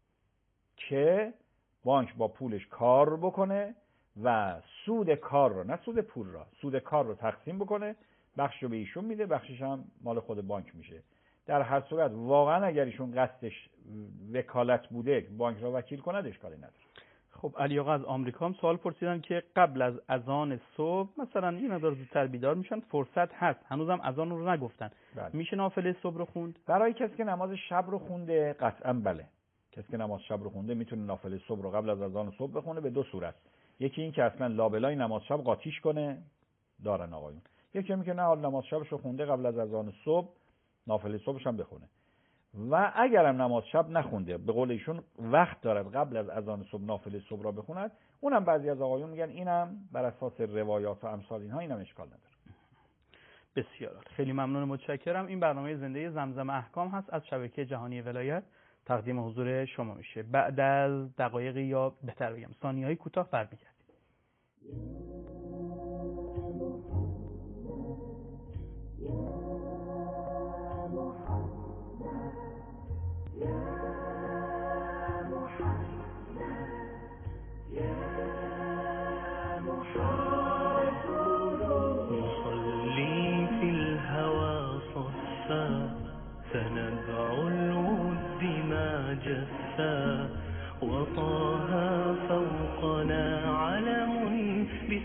که بانک با پولش کار بکنه و سود کار رو، نه سود پول را، سود کار رو تقسیم بکنه، بخش رو به ایشون میده، بخشش هم مال خود بانک میشه. در هر صورت واقعا اگر ایشون قصدش وکالت بوده بانک را وکیل کنه اشکالی نداره. خب علی آقا از آمریکا هم سوال پرسیدن که قبل از اذان صبح مثلا این مقدار زودتر بیدار میشن، فرصت هست، هنوزم اذان رو نگفتن، بله. میشه نافله صبح رو خوند؟ برای کسی که نماز شب رو خونده قطعا بله. کسی که نماز شب رو خونده میتونه نافله صبح رو قبل از اذان صبح بخونه به دو صورت. یکی این که اصلا لابلای نماز شب قاطیش کنه، دارن آقایون. یکی میگه نه حال نماز شبش رو خونده قبل از اذان صبح، نافله صبحش هم بخونه. و اگرم نماز شب نخونده، به قول ایشون وقت دارد قبل از اذان صبح نافله صبح را بخوند، اونم بعضی از آقایون میگن اینم بر اساس روایات و امثال اینها اینم اشکال نداره. بسیار خیلی ممنون، متشکرم. این برنامه زنده زمزم احکام هست از شبکه جهانی ولایت تقدیم حضور شما میشه. بعد از دقایقی یا بهتر بگم ثانیه‌های کوتاه برمیگردیم.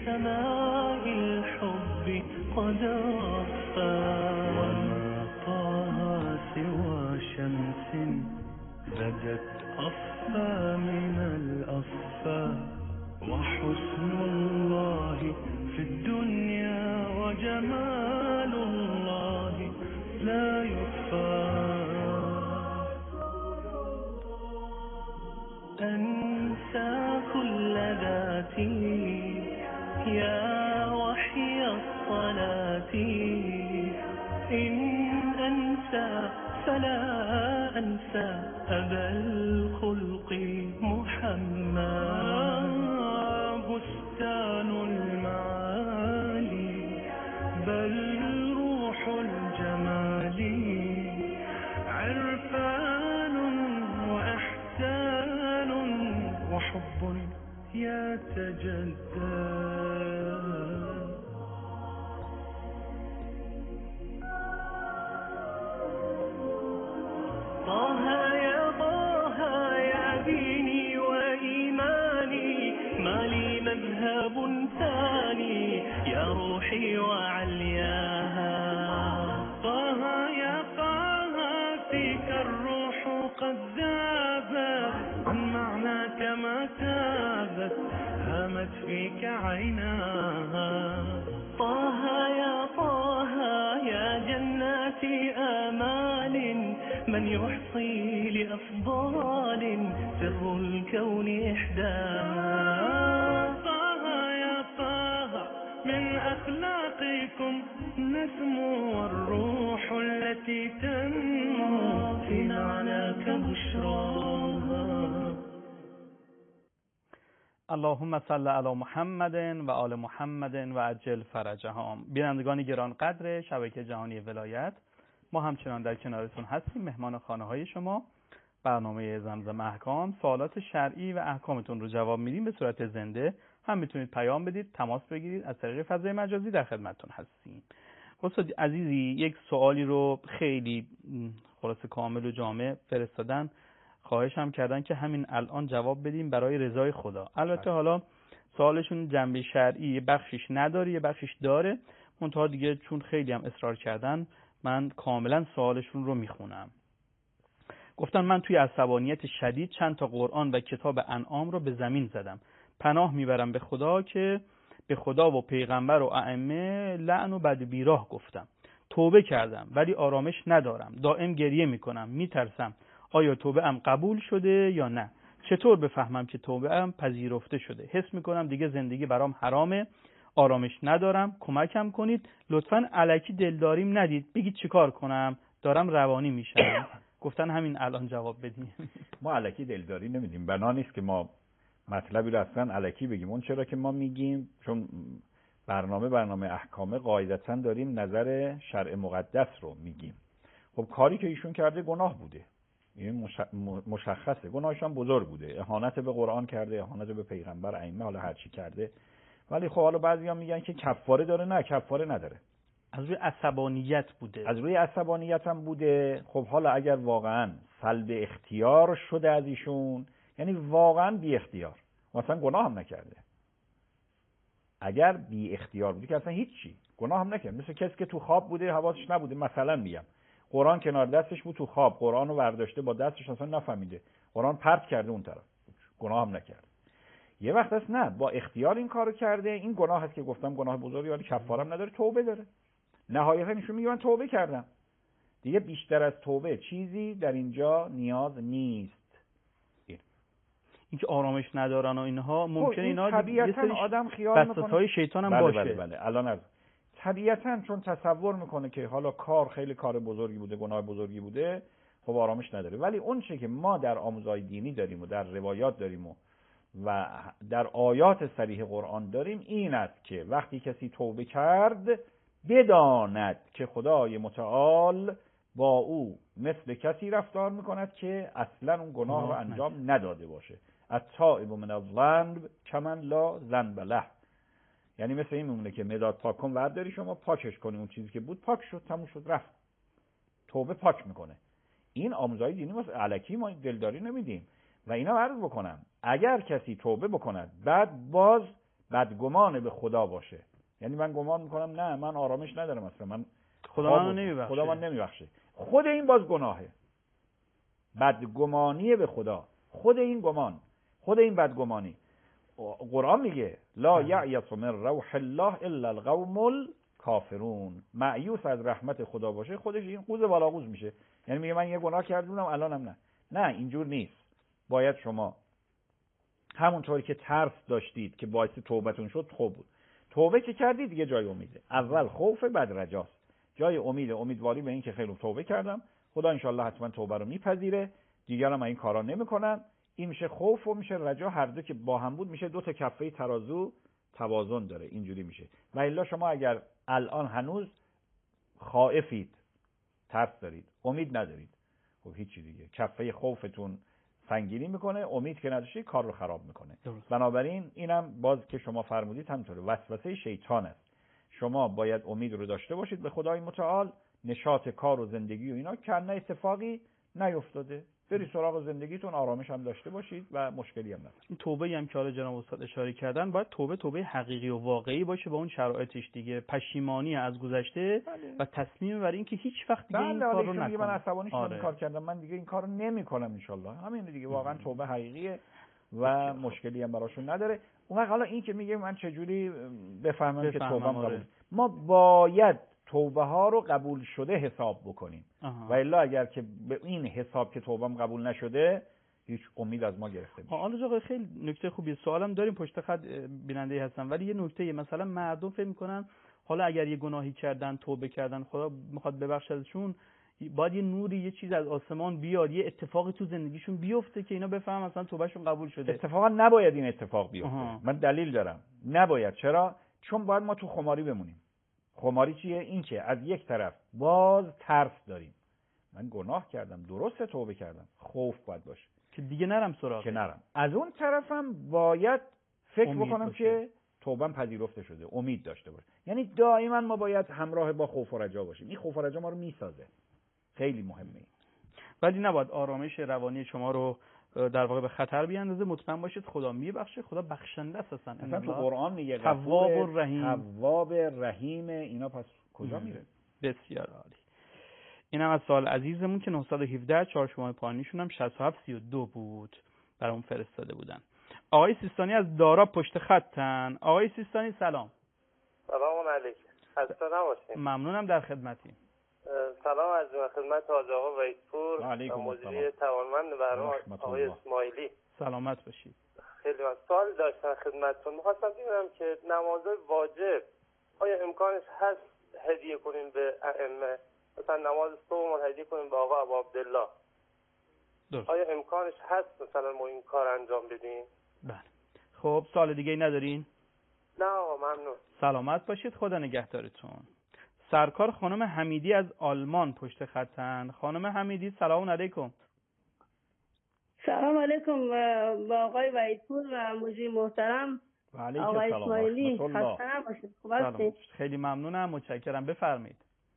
سماء الحب قد رفا وما طه سوى شمس بدت أصفى من الأصفى وحسن الله في الدنيا وجمال الله لا يخفى أنسى كل ذاتي يا وحي الصلاة إن أنسى فلا أنسى أبا الخلق محمد بستان المعالي بل روح الجمال عرفان وإحسان وحب يتجدد طه يا طه يا ديني وإيماني ما لي مذهب ثاني يا روحي وعلياها طه يا طه فيك الروح قد ذابت عن معناك ما تابت هامت فيك عيناها طه يا طه يا جنات آمال من يحصي لأفضال سر الكون إحداها طه يا طه من أخلاقكم نسمو والروح التي تنمو في معناك بشراها. اللهم صل علی محمد و آل محمد و عجل فرجهم. بینندگان گران قدر شبکه جهانی ولایت، ما همچنان در کنارتون هستیم، مهمان خانه های شما. برنامه زمزم احکام، سوالات شرعی و احکامتون رو جواب میدیم به صورت زنده. هم میتونید پیام بدید، تماس بگیرید، از طریق فضای مجازی در خدمتتون هستیم. استاد عزیزی یک سوالی رو خیلی خلاصه کامل و جامع فرستادن، خواهش هم کردن که همین الان جواب بدیم برای رضای خدا. البته حالا سوالشون جنبه شرعی بخشش نداره، یه بخشش داره، منتها دیگه چون خیلی هم اصرار کردن من کاملا سوالشون رو میخونم. گفتن من توی عصبانیت شدید چند تا قرآن و کتاب انعام رو به زمین زدم. پناه میبرم به خدا که به خدا و پیغمبر و ائمه لعن و بد بیراه گفتم. توبه کردم ولی آرامش ندارم. دائم گریه میکنم، میترسم آیا توبه ام قبول شده یا نه؟ چطور بفهمم که توبه ام پذیرفته شده؟ حس میکنم دیگه زندگی برام حرامه، آرامش ندارم، کمکم کنید. لطفاً الکی دلداریم ندید، بگید چیکار کنم، دارم روانی میشم. گفتن همین الان جواب بدیم. ما الکی دلداری نمیدیم، بنا نیست که ما مطلبی رو اصلا الکی بگیم. اون چرا که ما میگیم چون برنامه برنامه احکامه قاعدتاً داریم نظر شرع مقدس رو میگیم. خب کاری که ایشون کرده گناه بوده، این مشخصه، گناهش هم بزرگ بوده، اهانت به قرآن کرده، اهانت به پیغمبر، ائمه، حالا هر چی کرده. ولی خب حالا بعضیا میگن که کفاره داره. نه، کفاره نداره. از روی عصبانیت بوده. از روی عصبانیت هم بوده. خب حالا اگر واقعا سلب اختیار شده از ایشون، یعنی واقعا بی اختیار، مثلا گناه هم نکرده، اگر بی اختیار بوده که اصلا هیچی گناه هم نکرده، مثل کسی که تو خواب بوده حواسش نبوده، مثلا میگم قرآن کنار دستش بود تو خواب، قرآن رو برداشته با دستش اصلا نفهمیده، قرآن پرت کرده اون طرف، گناه هم نکرده. یه وقت هست نه، با اختیار این کارو کرده، این گناه هست که گفتم گناه بزرگی، ولی کفاره هم نداره، توبه داره. نهایتا ایشون میگه من توبه کردم، دیگه بیشتر از توبه چیزی در اینجا نیاز نیست. اینکه آرامش ندارن و اینها ممکنه اینا طبیعتا آدم خیال میکنه وسوسه‌های شیطان هم بله باشه. بله بله الان از طبیعتا چون تصور میکنه که حالا کار خیلی کار بزرگی بوده، گناه بزرگی بوده، خب آرامش نداره. ولی اون چیزی که ما در آموزهای دینی داریم و در روایات داریم و و در آیات صریح قرآن داریم این است که وقتی کسی توبه کرد بداند که خدای متعال با او مثل کسی رفتار میکند که اصلا اون گناه رو انجام نداده باشه. التائب من الذنب کمن لا ذنب له، یعنی مثل این میمونه که مداد پاک کن ورد داری شما پاکش کنی، اون چیزی که بود پاک شد، تموم شد، رفت. توبه پاک میکنه. این آموزهای دینی واسه الکی ما دلداری نمیدیم. و اینا عرض بکنم اگر کسی توبه بکند بعد باز بدگمان به خدا باشه. یعنی من گمان میکنم نه من آرامش ندارم اصلا، من خدا منو نمیبخشه، خدا من نمیبخشه. خود این باز گناهه. بدگمانی به خدا، خود این گمان، خود این بدگمانی. قرآن میگه لا یعیس من روح الله الا القوم الکافرون. مایوس از رحمت خدا باشه خودش این قوز بالاقوز میشه. یعنی میگه من یه گناه کردم الانم نه. نه اینجور نیست. باید شما همونطوری که ترس داشتید که باعث توبتون شد خوب بود، توبه که کردید دیگه جای امیده. اول خوف بعد رجاست. جای امید، امیدواری به این که خیلی توبه کردم، خدا انشالله حتما توبه رو میپذیره، دیگرم این کارا نمیکنن. این میشه خوف و میشه رجا، هر دو که با هم بود میشه دو تا کفه ترازو توازن داره، اینجوری میشه. و الا شما اگر الان هنوز خائفید، ترس دارید، امید ندارید، خب هیچی دیگه، کفه خوفتون سنگینی میکنه، امید که نداشتی کار رو خراب میکنه. بنابراین اینم باز که شما فرمودید همینطوره، وسوسه شیطان است. شما باید امید رو داشته باشید به خدای متعال، نشاط کار و زندگی و اینا که نه اتفاقی نیفتاده، بری سراغ زندگیتون، آرامش هم داشته باشید و مشکلی هم نداره. این توبه هم که حالا جناب استاد اشاره کردن باید توبه توبه حقیقی و واقعی باشه با اون شرایطش دیگه، پشیمانی از گذشته بله. و تصمیم بر این که هیچ وقت دیگه این کار رو نکنم. من عصبانی شدم کار کردم، من دیگه این کارو نمیکنم ان شاءالله. همین دیگه واقعا توبه حقیقیه و مشکلی هم براشون نداره. اون حالا این که میگه من چجوری بفهمم که توبه‌ام قبول، ما باید توبه ها رو قبول شده حساب بکنیم. آها. و الا اگر که به این حساب که توبه‌ام قبول نشده هیچ امید از ما گرفته میشه. حالا آقا خیلی نکته خوبی، سوالم داریم پشت خط بیننده هستن، ولی یه نکته مثلا مردم فکر میکنن حالا اگر یه گناهی کردن توبه کردن خدا میخواد ببخشدشون، باید یه نوری یه چیز از آسمان بیاد، یه اتفاقی تو زندگیشون بیفته که اینا بفهمن مثلا توبهشون قبول شده. اتفاقا نباید این اتفاق بیفته. آها. من دلیل دارم نباید. چرا؟ چون باید ما تو خماری بمونیم. خماری چیه؟ این که از یک طرف باز ترس داریم، من گناه کردم، درسته توبه کردم، خوف باید باشه که دیگه نرم سراغ، که نرم. از اون طرفم باید فکر بکنم باشه. که توبه‌ام پذیرفته شده، امید داشته باشه. یعنی دائما ما باید همراه با خوف و رجا باشیم. این خوف و رجا ما رو میسازه، خیلی مهمه. ولی نباید آرامش روانی شما رو در واقع به خطر بیاندازه. مطمئن باشید خدا میبخشه، خدا بخشنده است. اصلا اصلا تو قرآن میگه تواب و رحیم، تواب رحیم، اینا پس کجا میره؟ بسیار عالی. این هم از سوال عزیزمون که نهصد و هفده چهار شماره پایینیشون هم شصت و هفت سی و دو بود برامون فرستاده بودن. آقای سیستانی از دارا پشت خطن. آقای سیستانی سلام. سلام علیکم. خسته نباشید. ممنونم، در خدمتیم. سلام از خدمت حاج آقا وحیدپور و مدیری توانمند برنامه آقای اسماعیلی. سلامت باشید. خیلی من سوال داشتم خدمتتون. می‌خواستم ببینم که نمازهای واجب آیا امکانش هست هدیه کنیم به ائمه؟ مثلا نماز صبح هدیه کنیم به آقا ابو عبدالله. درست. آیا امکانش هست مثلا ما این کار انجام بدیم؟ بله. خب سوال دیگه ای ندارین؟ نه آقا ممنون. سلامت باشید، خدا نگهدارتون. سرکار خانم حمیدی از آلمان پشت خطن. خانم حمیدی سلام علیکم. سلام علیکم با آقای وحیدپور و مجری محترم آقای اسماعیلی. خسته نباشید. خوب هستید؟ خیلی ممنونم، متشکرم. بفرمایید.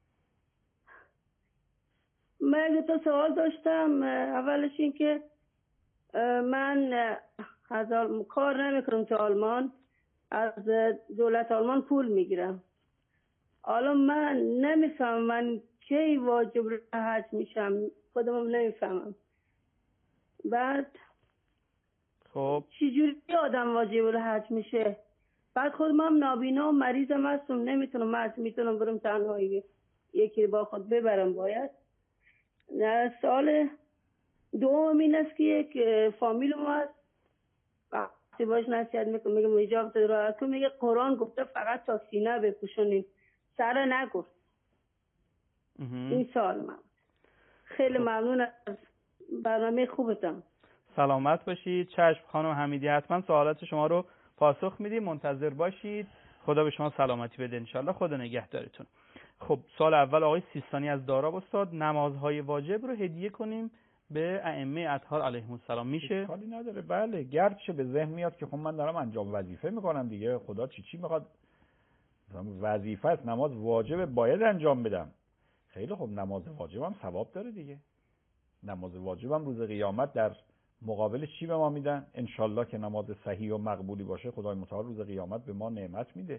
من دو تا سوال داشتم. اولش این که من از کار نمیکنم تو آلمان، از دولت آلمان پول میگیرم. حالا من نمیفهمم من کی واجب حج میشم، خودم نمیفهمم. بعد خب چجوری آدم واجب حج میشه؟ بعد خودم هم نابینا و مریضم هستم، نمیتونم من میتونم برم تنهایی یکی با خود ببرم. باید سال دوم این است که یک فامیل ما هست وقتی باش نصیحت میکنم میگم ایجاب راحت کن، میگه قرآن گفته فقط تا سینه بپوشونید، سر نگفت. این سال من خیلی ممنون از برنامه خوبتم. سلامت باشید. چشم خانم حمیدی، حتما سوالات شما رو پاسخ میدیم، منتظر باشید. خدا به شما سلامتی بده انشالله. خدا نگهدارتون. خب سال اول آقای سیستانی از داراب استاد، نمازهای واجب رو هدیه کنیم به ائمه اطهار علیهم السلام میشه؟ کاری نداره. بله، گرچه به ذهن میاد که خب من دارم انجام وظیفه میکنم دیگه، خدا چی چی میخواد، وظیفه است، نماز واجب باید انجام بدم. خیلی خب نماز واجبم ثواب داره دیگه. نماز واجبم روز قیامت در مقابلش چی به ما میدن؟ انشالله که نماز صحیح و مقبولی باشه خدای متعال روز قیامت به ما نعمت میده،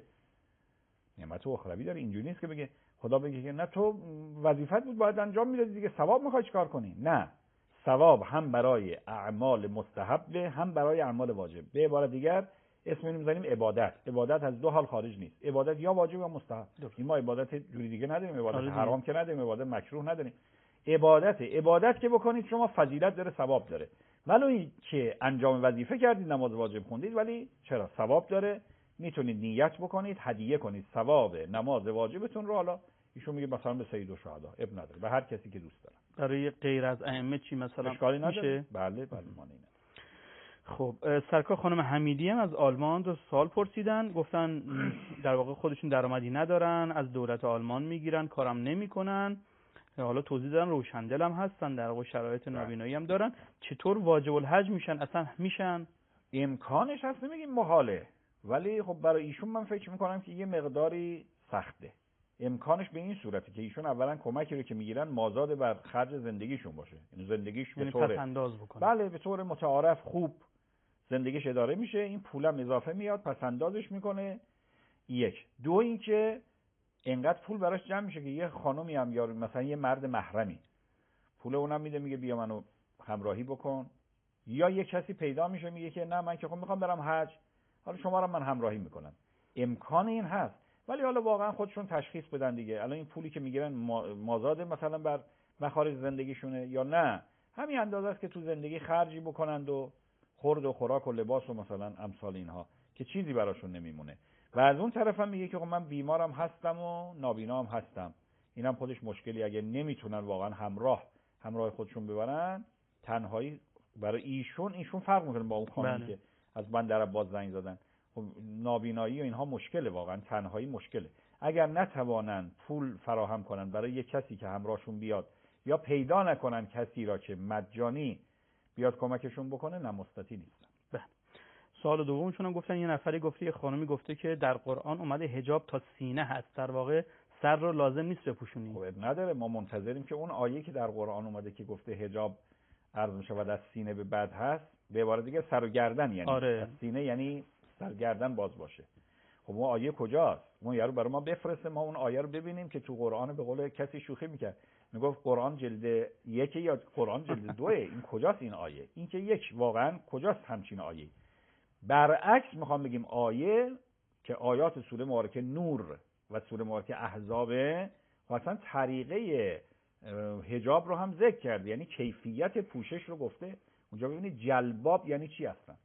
نعمت اخروی داره. اینجوری نیست که بگه خدا بگه که نه تو وظیفت بود باید انجام میدادی دیگه، ثواب میخوای چیکار کنی؟ نه، ثواب هم برای اعمال مستحب هم برای اعمال واجب. به عبارت دیگر اسم اینو میذاریم عبادت. عبادت از دو حال خارج نیست، عبادت یا واجب یا مستحب. این ما عبادت جوری دیگه نداریم، عبادت حرام که نداریم، عبادت مکروه نداریم. عبادت عبادت که بکنید شما فضیلت داره، ثواب داره. ولو که انجام وظیفه کردید، نماز واجب خوندید، ولی چرا ثواب داره، میتونید نیت بکنید، هدیه کنید ثواب نماز واجبتون رو. حالا ایشون میگه مثلا به سید الشهدا، اب نداره، به هر کسی که دوست داره. برای غیر از ائمه چی مثلا اشکالی نداره؟ میشه؟ بله بله مانعی نداره. خب سرکار خانم حمیدی هم از آلمان دو سال پرسیدن، گفتن در واقع خودشون درآمدی ندارن، از دولت آلمان میگیرن، کارم نمیکنن. حالا توضیح دادن روشندل هم هستن، در واقع شرایط نابینایی هم دارن، چطور واجب الحج میشن؟ اصلا میشن؟ امکانش هست، نمیگیم محاله، ولی خب برای ایشون من فکر میکنم که یه مقداری سخته. امکانش به این صورته که ایشون اولا کمکی رو که میگیرن مازاد بر خرج زندگیشون باشه، یعنی زندگیش یعنی به طور پس انداز بکنه. بله به طور متعارف خوب زندگیش اداره میشه، این پولم اضافه میاد پس اندازش میکنه. یک دو اینکه اینقدر پول براش جمع میشه که یه خانومی هم یا مثلا یه مرد محرمی پول اونم میده، میگه بیا منو همراهی بکن، یا یه کسی پیدا میشه میگه که نه من که خب میخوام برم حج، حالا شما رو من همراهی میکنم. امکان این هست، ولی حالا واقعا خودشون تشخیص بدن دیگه. الان این پولی که میگیرن مازاد مثلا بر مخارج زندگیشونه یا نه همین اندازه است که تو زندگی خرجی بکنند و خورد و خوراک و لباس و مثلا امثال اینها، که چیزی براشون نمیمونه. و از اون طرف هم میگه که خب من بیمارم هستم و نابینا هم هستم، اینم خودش مشکلی. اگه نمیتونن واقعا همراه همراه خودشون ببرن، تنهایی برای ایشون ایشون فرق میکنه با اون خانمی بله. که از بندر عباس زنگ زدن. خب نابینایی و اینها مشکله، واقعا تنهایی مشکله. اگر نتوانن پول فراهم کنن برای یک کسی که همراهشون بیاد، یا پیدا نکنن کسی را که مجانی بیاد کمکشون بکنه، نه مستطیع نیستن. بله. سوال دومشون هم گفتن یه نفری گفته، یه خانمی گفته که در قرآن اومده حجاب تا سینه هست، در واقع سر رو لازم نیست بپوشونیم. خب نداره، ما منتظریم که اون آیه که در قرآن اومده که گفته حجاب عرض میشه و از سینه به بعد هست، به عبارت دیگه سر و گردن، یعنی آره. از سینه یعنی سر گردن باز باشه. خب اون آیه کجاست؟ اون یارو برای ما بفرسته ما اون آیه رو ببینیم که تو قرآن. به قول کسی شوخی میکرد میگفت قرآن جلد یک یا قرآن جلد دوه، این کجاست این آیه؟ این که یک واقعا کجاست همچین آیه؟ برعکس میخوام بگیم آیه که آیات سوره مبارکه نور و سوره مبارکه احزاب مثلا طریقه حجاب رو هم ذکر کرد، یعنی کیفیت پوشش رو گفته. اونجا ببینید جلباب یعنی چی اصلا؟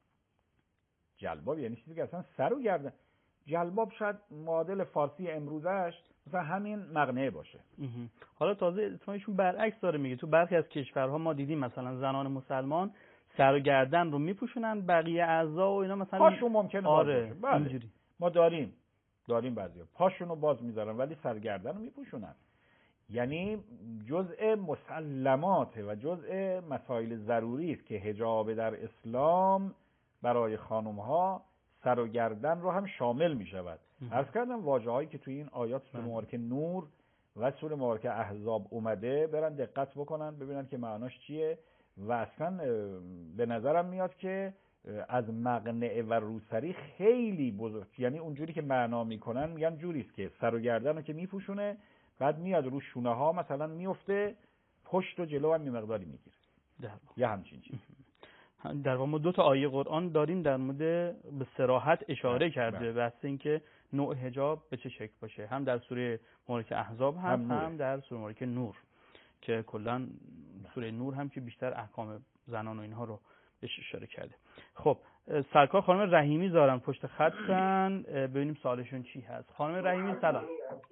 جلباب یعنی چیزی که اصلا سر و گردن. جلباب شاید معادل فارسی امروزش مثلا همین مقنعه باشه. حالا تازه اتفاقشون برعکس داره میگه. تو برخی از کشورها ما دیدیم مثلا زنان مسلمان سر و گردن رو میپوشونن، بقیه اعضا و اینا مثلا پاشون ممکنه آره باز باشه. بله. اینجوری ما داریم داریم بعضیا پاشون رو باز میذارن ولی سر گردن رو میپوشونن. یعنی جزء مسلمات و جزء مسائل ضروری است که حجاب در اسلام برای خانم ها سر و گردن رو هم شامل می شود. عرض کردم واژه هایی که توی این آیات سوره مبارکه نور و سوره مبارکه احزاب اومده برن دقت بکنن ببینن که معناش چیه. و اصلا به نظرم میاد که از مقنعه و روسری خیلی بزرگ، یعنی اونجوری که معنا میکنن میگن جوری است که سر و گردن رو که میپوشونه، بعد میاد رو شونه ها مثلا میفته، پشت و جلو هم مقداری میگیره، یه همچین چیز. در واقع ما دو تا آیه قرآن داریم در مورد به صراحت اشاره بله. کرده بحث این که نوع حجاب به چه شکل باشه، هم در سوره مبارکه احزاب هست هم, هم در سوره مبارکه نور، که کلا سوره نور هم که بیشتر احکام زنان و اینها رو بهش اشاره کرده. خب سرکار خانم رحیمی زارن پشت خطن، ببینیم سوالشون چی هست. خانم رحیمی سلام.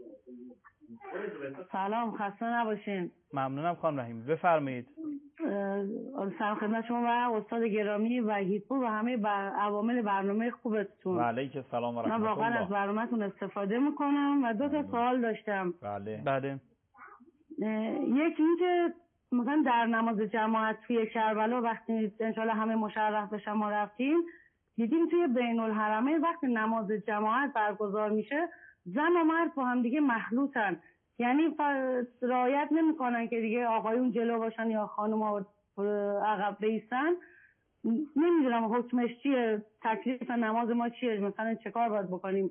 سلام، خسته نباشین. ممنونم خانم رحیمی، بفرمایید. سلام خدمت شما و استاد گرامی وحیدپور و همه بر... عوامل برنامه خوبتون. و علیک السلام و رحمت الله. من واقعا از برنامه‌تون استفاده میکنم و دو تا سوال داشتم. بله. بله. یکی این که مثلا در نماز جماعت توی کربلا وقتی انشالله همه مشرف بشن ما رفتیم، دیدیم توی بین الحرمین وقتی نماز جماعت برگزار میشه زن و مرد با هم دیگه مخلوطن، یعنی رعایت نمیکنن که دیگه آقایون جلو باشن یا خانوما عقب بیستن. نمیدونم حکمش چیه، تکلیف نماز ما چیه، مثلا چه کار باید بکنیم.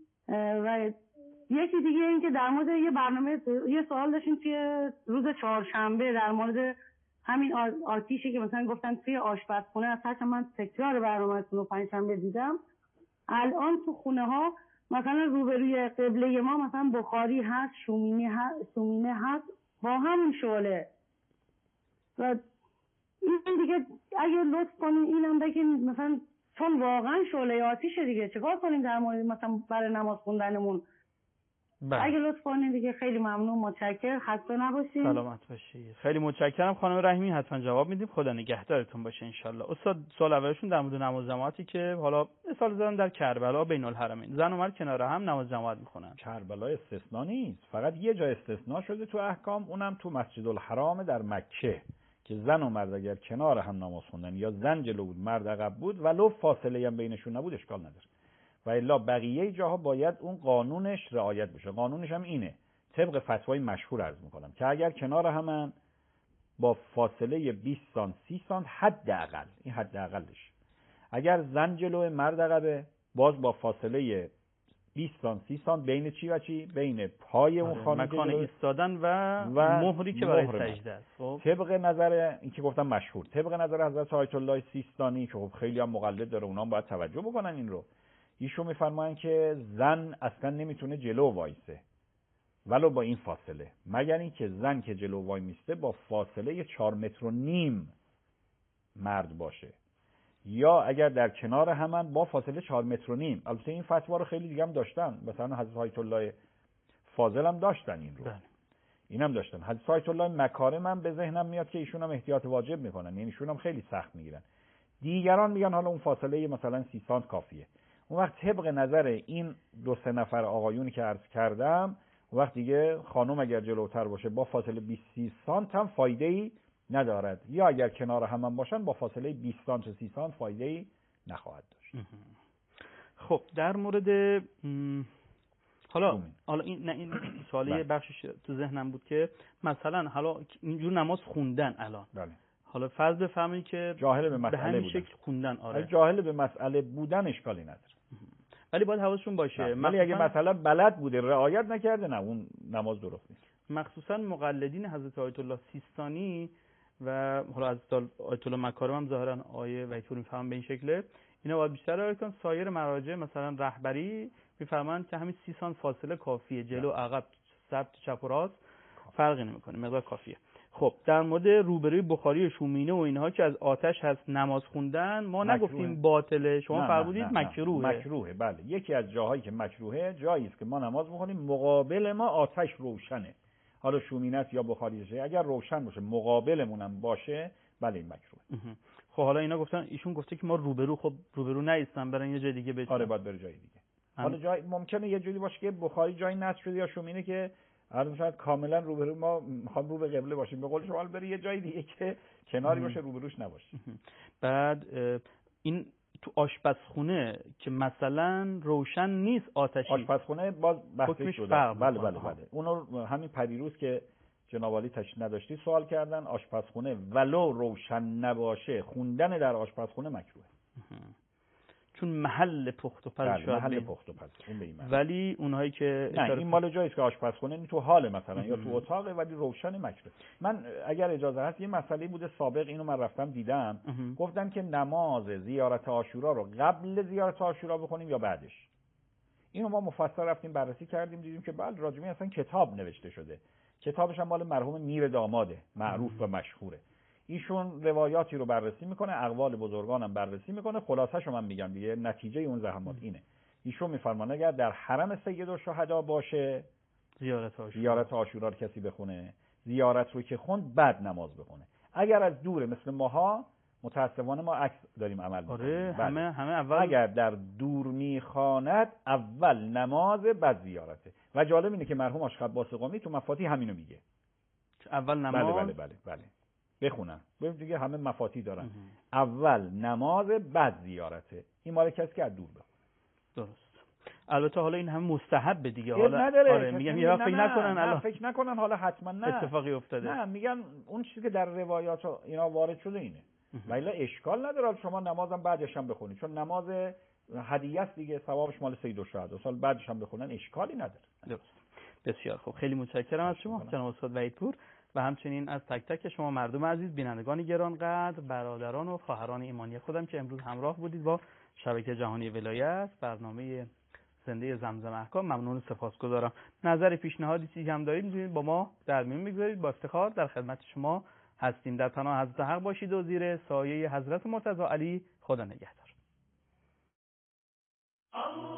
و یکی دیگه این که در مورد یه برنامه یه سوال داشتیم توی روز چهارشنبه در مورد همین آتیشی که مثلا گفتن توی آشپزخونه، از هرچند من تکرار برنامه‌تون رو پنجشنبه دیدم، الان تو خونه ها مثلا روبروی قبله ما مثلا بخاری هست، شومینه هست، شومینه هست با همون شعله. و این دیگه اگه لطف کنین اینم بگین مثلا چون واقعا شعله آتیشه دیگه چیکار کنیم در مورد مثلا برای نماز خوندنمون. بله. اگه لطف کنین دیگه خیلی ممنون، متشکرم، خسته نباشین. سلامت باشید. خیلی متشکرم خانم رحیمی، حتما جواب میدیم. خدا نگهدارتون باشه ان شاء الله. استاد سوال اولشون در مورد نماز جماعتی که حالا مثال زدن در کربلا بین الحرمین، زن و مرد کنار هم نماز جماعت میخونن. کربلا استثنا نیست، فقط یه جا استثنا شده تو احکام، اونم تو مسجد الحرام در مکه که زن و مرد اگر کنار هم نماز خوندن یا زن جلو بود مرد عقب بود ولو فاصله هم بینشون نبود اشکال نداره. و الا بقیه جاها باید اون قانونش رعایت بشه. قانونش هم اینه، طبق فتوای مشهور عرض میکنم، که اگر کنار همن با فاصله بیست سانت سی سانت حداقل، این حداقلش. اگر زن جلو مرد عقبه باز با فاصله بیست سانت سی سانت بین چی و چی؟ بین پای اون خانم مکان ایستادن و, و مهری که برای سجده است. خب طبق نظر این که گفتم مشهور، طبق نظر حضرت آیت الله سیستانی که خب خیلی هم مقلد داره، اونام باید توجه بکنن این رو. ایشون میفرمایند که زن اصلا نمیتونه جلو وایسه ولو با این فاصله، مگر اینکه زن که جلو وای میسته با فاصله چهار متر و نیم مرد باشه، یا اگر در کنار همن با فاصله چهار متر و نیم. البته این فتوا رو خیلی دیگه هم داشتن، مثلا حضرت آیت الله فاضل هم داشتن این رو. بله. اینم داشتن. حضرت آیت الله مکارم هم به ذهنم میاد که ایشون هم احتیاط واجب میکنن، یعنی ایشون هم خیلی سخت میگیرن. دیگران میگن حالا اون فاصله مثلا سی سانت کافیه. اون وقت طبق نظر این دو سه نفر آقایونی که عرض کردم، اون وقت دیگه خانم اگر جلوتر باشه با فاصله بیست سی سانت هم فایده ای ندارد، یا اگر کنار هم, هم باشن با فاصله بیست سانت تا سی سانت فایده ای نخواهد داشت. خب در مورد حالا حالا این نه این سوالی بخشش تو ذهنم بود که مثلا حالا اینجور نماز خوندن الان بله. حالا فرض بفهمید که جاهل به مسئله به همین بودن. شکل خوندن، آره جاهل به مسئله بودن اشکالی نداره، ولی باید حواسشون باشه. ولی اگه مثلا بلد بوده رعایت نکرده نه اون نماز درست نیست. مخصوصا مقلدین حضرت آیت الله سیستانی و حالا حضرت آیت الله مکارم هم ظاهرا آیه و طور میفهمن به این شکله، اینا باید بیشتر رعایت کنن. سایر مراجع مثلا رهبری میفرمایند که همین سی سانت فاصله کافیه، جلو عقب ثبت چپ و راست فرقی نمیکنه، مقدار کافیه. خب در مورد روبروی بخاری شومینه و اینها که از آتش هست نماز خوندن، ما مکروه. نگفتیم باطله، شما فرمودید مکروهه. مکروهه بله. یکی از جاهایی که مکروهه جایی است که ما نماز میخونیم مقابل ما آتش روشنه، حالا شومینه یا بخاریشه، اگر روشن باشه مقابلمون هم باشه بله این مکروهه. خب حالا اینا گفتن، ایشون گفته که ما روبرو، خب روبرو نایستن، برن یه جای دیگه بچن. آره باید بره جای دیگه. حالا جای ممکنه یه جوری باشه که بخاری جای نصب شده یا شومینه که الان شاید کاملا روبرو ما میخوام رو به قبله باشیم، به قول شما بری یه جای دیگه که کناری باشه روبروش نباشه. بعد این تو آشپزخونه که مثلا روشن نیست آتشی، آشپزخونه باز بحثش شده. بله بله بله اونو همین پریروز که جناب عالی تشریف نداشتی سوال کردن، آشپزخونه ولو روشن نباشه خوندن در آشپزخونه مکروهه، چون محل پخت و پز شده. محل پخت و پز اون به این معنی. ولی اونهایی که نه این مال جاییست که آشپزخونه این تو حال مثلا یا تو اتاقه ولی روشن مکروه. من اگر اجازه هست یه مسئله بوده سابق، اینو من رفتم دیدم، گفتن که نماز زیارت عاشورا رو قبل زیارت عاشورا بخونیم یا بعدش. اینو ما مفصل رفتیم بررسی کردیم، دیدیم که بله راجع به اصلا کتاب نوشته شده، کتابش هم مال مرحوم میر داماده، معروف و مشهوره. ایشون روایاتی رو بررسی میکنه، اقوال بزرگانم بررسی میکنه، خلاصه‌شو من میگم دیگه، نتیجه اون زحمات اینه. ایشون میفرمانه اگر در حرم سید الشهدا باشه زیارت عاشورا زیارت عاشورا رو کسی بخونه، زیارت رو که خوند بعد نماز بخونه. اگر از دوره مثل ماها متاسفانه ما عکس داریم عمل میکنیم. آره همه همه اول اگر در دور میخواند اول نماز بعد زیارته. و جالب اینه که مرحوم آشق عباس قمی تو مفاتیح همینو میگه، اول نماز بله بله بله بله بخونن. ببین دیگه همه مفاتیح دارن. اه. اول نماز بعد زیارته. این مال کسی که از دور بخونه. درست. البته حالا این هم مستحب دیگه، حالا نداره. آره میگم یه وقت فکر نکنن الان فکر نکنن حالا حتما نه اتفاقی افتاده. نه میگن اون چیزی که در روایات اینا وارد شده اینه. و الا اشکال نداره شما نمازم بعدش هم بخونید، چون نماز هدیه است دیگه، ثوابش مال سید الشهدا، سال بعدش هم بخونن اشکالی نداره. درست. بسیار خوب، خیلی متشکرم از شما جناب استاد وحیدپور و همچنین از تک تک شما مردم عزیز، بینندگان گرانقدر، برادران و خواهران ایمانی خودم که امروز همراه بودید با شبکه جهانی ولایت برنامه زنده زمزم احکام. ممنون و سپاسگزارم. نظر پیشنهادی چیزی هم دارید میتونید با ما در میون بگذارید، با افتخار در خدمت شما هستیم. در پناه حضرت حق باشید و زیر سایه حضرت مرتضی علی خدا نگهدار.